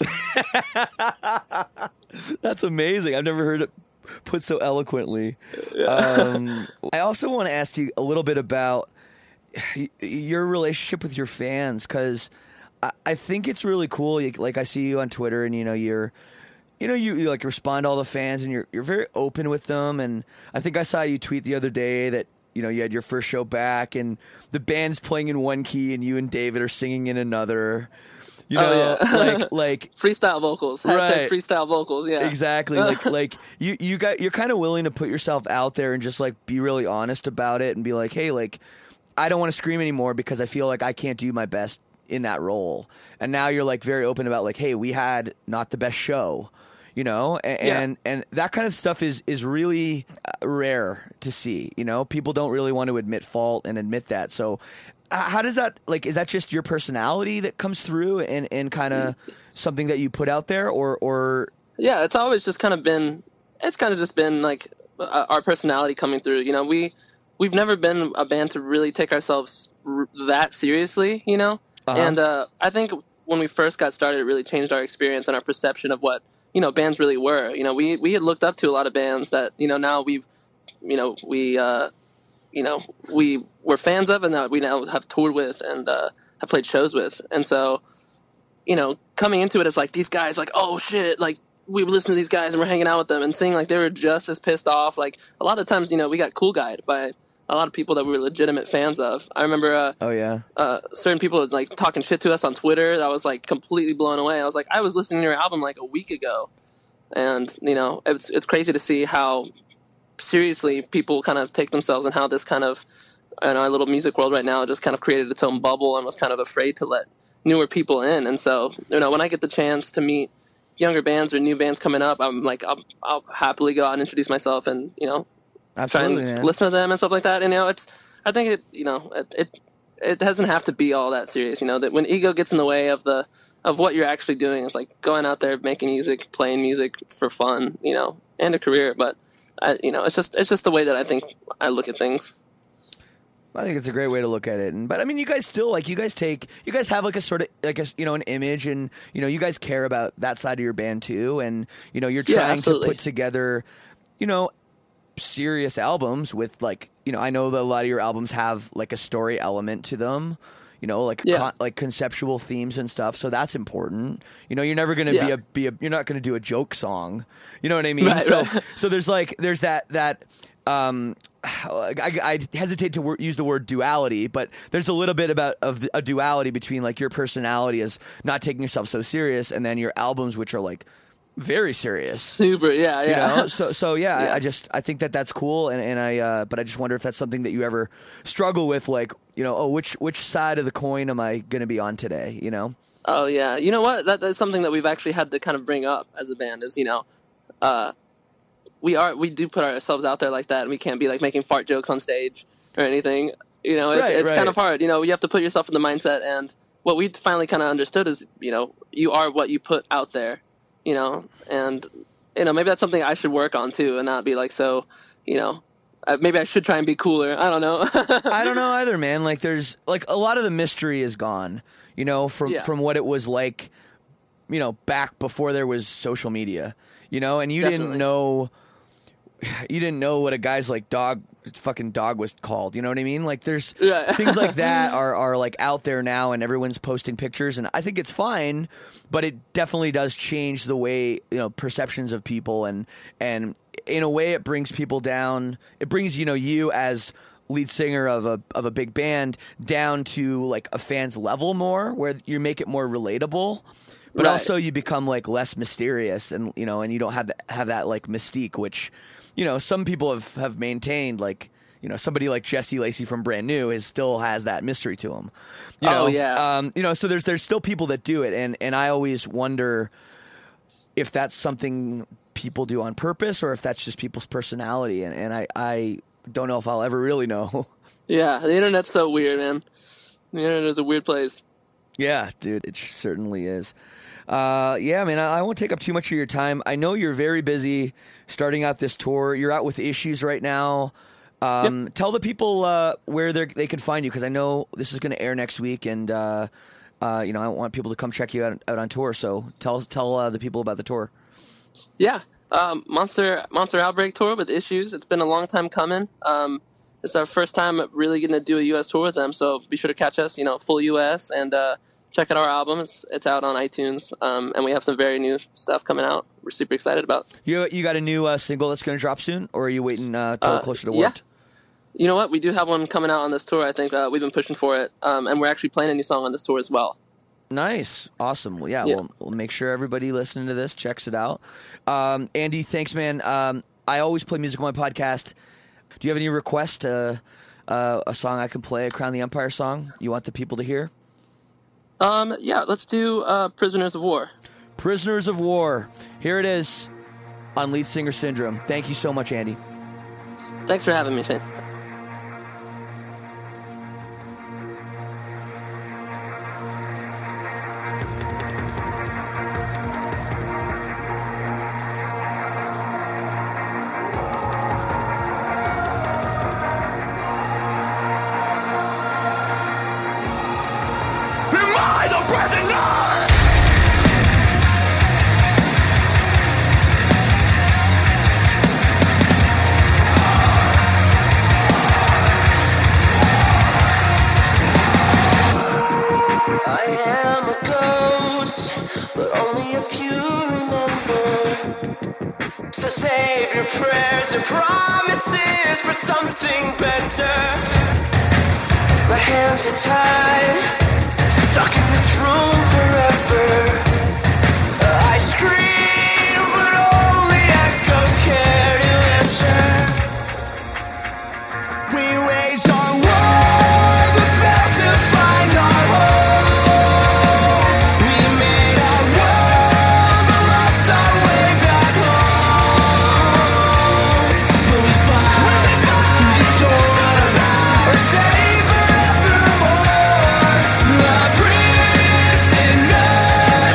That's amazing. I've never heard it put so eloquently. I also want to ask you a little bit about your relationship with your fans, because I think it's really cool. Like, I see you on Twitter, and you like respond to all the fans, and you're very open with them. And I think I saw you tweet the other day that you had your first show back, and the band's playing in one key, and you and David are singing in another. Like freestyle vocals. Right. Freestyle vocals. Yeah, exactly. You're kind of willing to put yourself out there and just like be really honest about it, and be like, hey, like, I don't want to scream anymore because I feel like I can't do my best in that role. And now you're like very open about like, hey, we had not the best show, and that kind of stuff is really rare to see. People don't really want to admit fault and admit that. So how does that, like, is that just your personality that comes through and kind of something that you put out there, or? Yeah, it's always just kind of been, like our personality coming through. We've never been a band to really take ourselves that seriously, Uh-huh. And I think when we first got started, it really changed our experience and our perception of what, bands really were. We had looked up to a lot of bands that, now we were fans of, and that we now have toured with and have played shows with. And so, coming into it as like these guys, like, oh shit, like we were listening to these guys and we're hanging out with them and seeing like they were just as pissed off. Like a lot of times, we got cool guyed by a lot of people that we were legitimate fans of. I remember, certain people like talking shit to us on Twitter. That was like completely blown away. I was like, I was listening to your album like a week ago, and it's crazy to see how seriously people kind of take themselves, and how this kind of, in our little music world right now, just kind of created its own bubble and was kind of afraid to let newer people in. And so, when I get the chance to meet younger bands or new bands coming up, I'm like, I'll happily go out and introduce myself and, Absolutely, try and man. listen to them and stuff like that. And, I think it doesn't have to be all that serious, that when ego gets in the way of what you're actually doing, it's like going out there, making music, playing music for fun, and a career. But it's just the way that I think I look at things. I think it's a great way to look at it. But I mean, you guys still you guys have like a sort of like an image, and you guys care about that side of your band too, and you're trying to put together serious albums with like I know that a lot of your albums have like a story element to them, like like conceptual themes and stuff. So that's important. You're never going to you're not going to do a joke song. You know what I mean? Right. So there's that I hesitate to use the word duality, but there's a little bit of a duality between like your personality as not taking yourself so serious, and then your albums, which are like very serious, super, yeah. So I think that's cool, and I but I just wonder if that's something that you ever struggle with, like which side of the coin am I going to be on today? Oh yeah, you know what? That's something that we've actually had to kind of bring up as a band is we do put ourselves out there like that, and we can't be like making fart jokes on stage or anything. It's kind of hard. You have to put yourself in the mindset, and what we finally kind of understood is you are what you put out there. And maybe that's something I should work on too, and not be like so. Maybe I should try and be cooler. I don't know. I don't know either, man. Like there's like a lot of the mystery is gone. From what it was like, back before there was social media. And you didn't know what a guy's like fucking dog was called. You know what I mean? Like there's things like that are like out there now, and everyone's posting pictures, and I think it's fine, but it definitely does change the way, perceptions of people, and in a way it brings people down. It brings, you as lead singer of a big band down to like a fan's level more, where you make it more relatable. But also you become like less mysterious, and and you don't have that like mystique, which some people have maintained, like somebody like Jesse Lacey from Brand New still has that mystery to him. So there's still people that do it, and I always wonder if that's something people do on purpose or if that's just people's personality, and I don't know if I'll ever really know. Yeah, the internet's so weird, man. The internet is a weird place. Yeah, dude, it certainly is. Man, I won't take up too much of your time. I know you're very busy starting out this tour. You're out with Issues right now. Tell the people where they can find you, because I know this is going to air next week, and I want people to come check you out on tour. So tell the people about the tour. Yeah, Monster Outbreak tour with Issues. It's been a long time coming. It's our first time really getting to do a U.S. tour with them, so be sure to catch us, full U.S., and check out our album. It's out on iTunes, and we have some very new stuff coming out. We're super excited about. You got a new single that's going to drop soon, or are you waiting till closer to Warped? Yeah. You know what? We do have one coming out on this tour. I think we've been pushing for it, and we're actually playing a new song on this tour as well. Nice. Awesome. Well, yeah. We'll make sure everybody listening to this checks it out. Andy, thanks, man. I always play music on my podcast. Do you have any requests? A song I can play, a Crown the Empire song you want the people to hear? Yeah, let's do Prisoners of War. Prisoners of War. Here it is on Lead Singer Syndrome. Thank you so much, Andy. Thanks for having me, Shane. Save your prayers and promises for something better. My hands are tied, stuck in this room forever. I scream, but only echoes care to answer. We wage our war, but failed to find our home. We made our world, but lost our way back home. Will we fight through the storm, or save forevermore? The prisoner.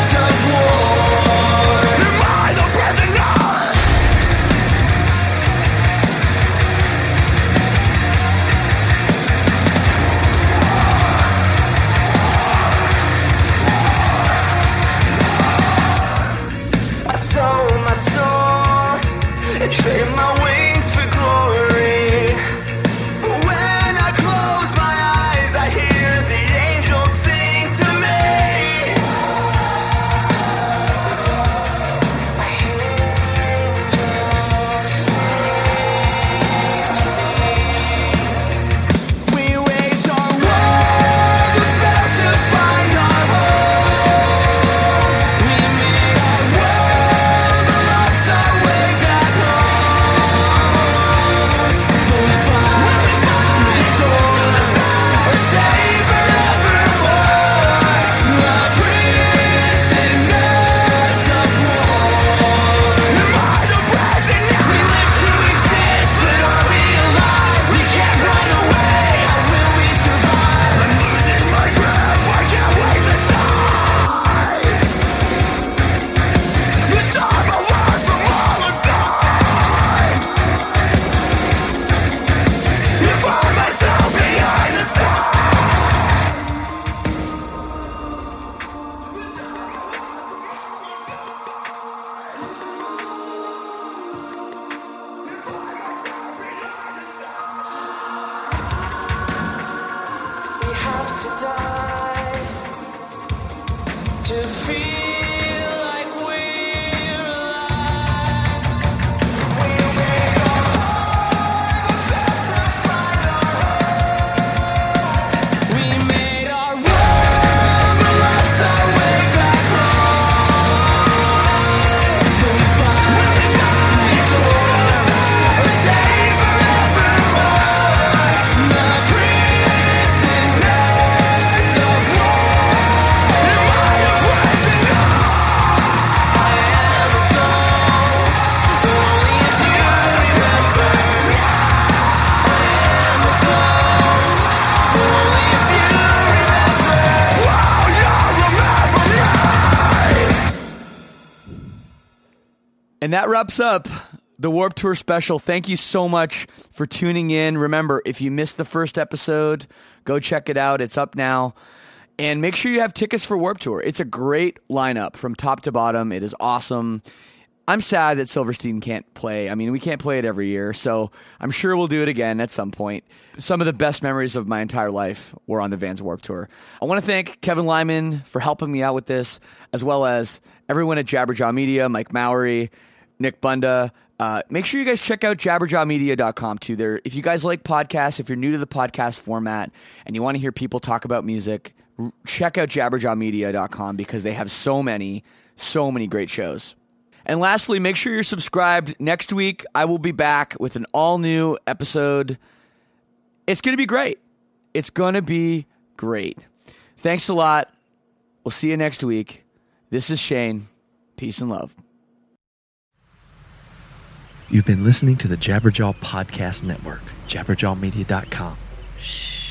And that wraps up the Warped Tour special. Thank you so much for tuning in. Remember, if you missed the first episode, go check it out. It's up now. And make sure you have tickets for Warped Tour. It's a great lineup from top to bottom. It is awesome. I'm sad that Silverstein can't play. I mean, we can't play it every year, so I'm sure we'll do it again at some point. Some of the best memories of my entire life were on the Vans Warped Tour. I want to thank Kevin Lyman for helping me out with this, as well as everyone at Jabberjaw Media, Mike Mowry, Nick Bunda. Make sure you guys check out jabberjawmedia.com too. There, if you guys like podcasts, if you're new to the podcast format and you want to hear people talk about music, check out jabberjawmedia.com because they have so many great shows. And lastly, make sure you're subscribed. Next week, I will be back with an all-new episode. It's going to be great. It's going to be great. Thanks a lot. We'll see you next week. This is Shane. Peace and love. You've been listening to the Jabberjaw Podcast Network, jabberjawmedia.com. Shh.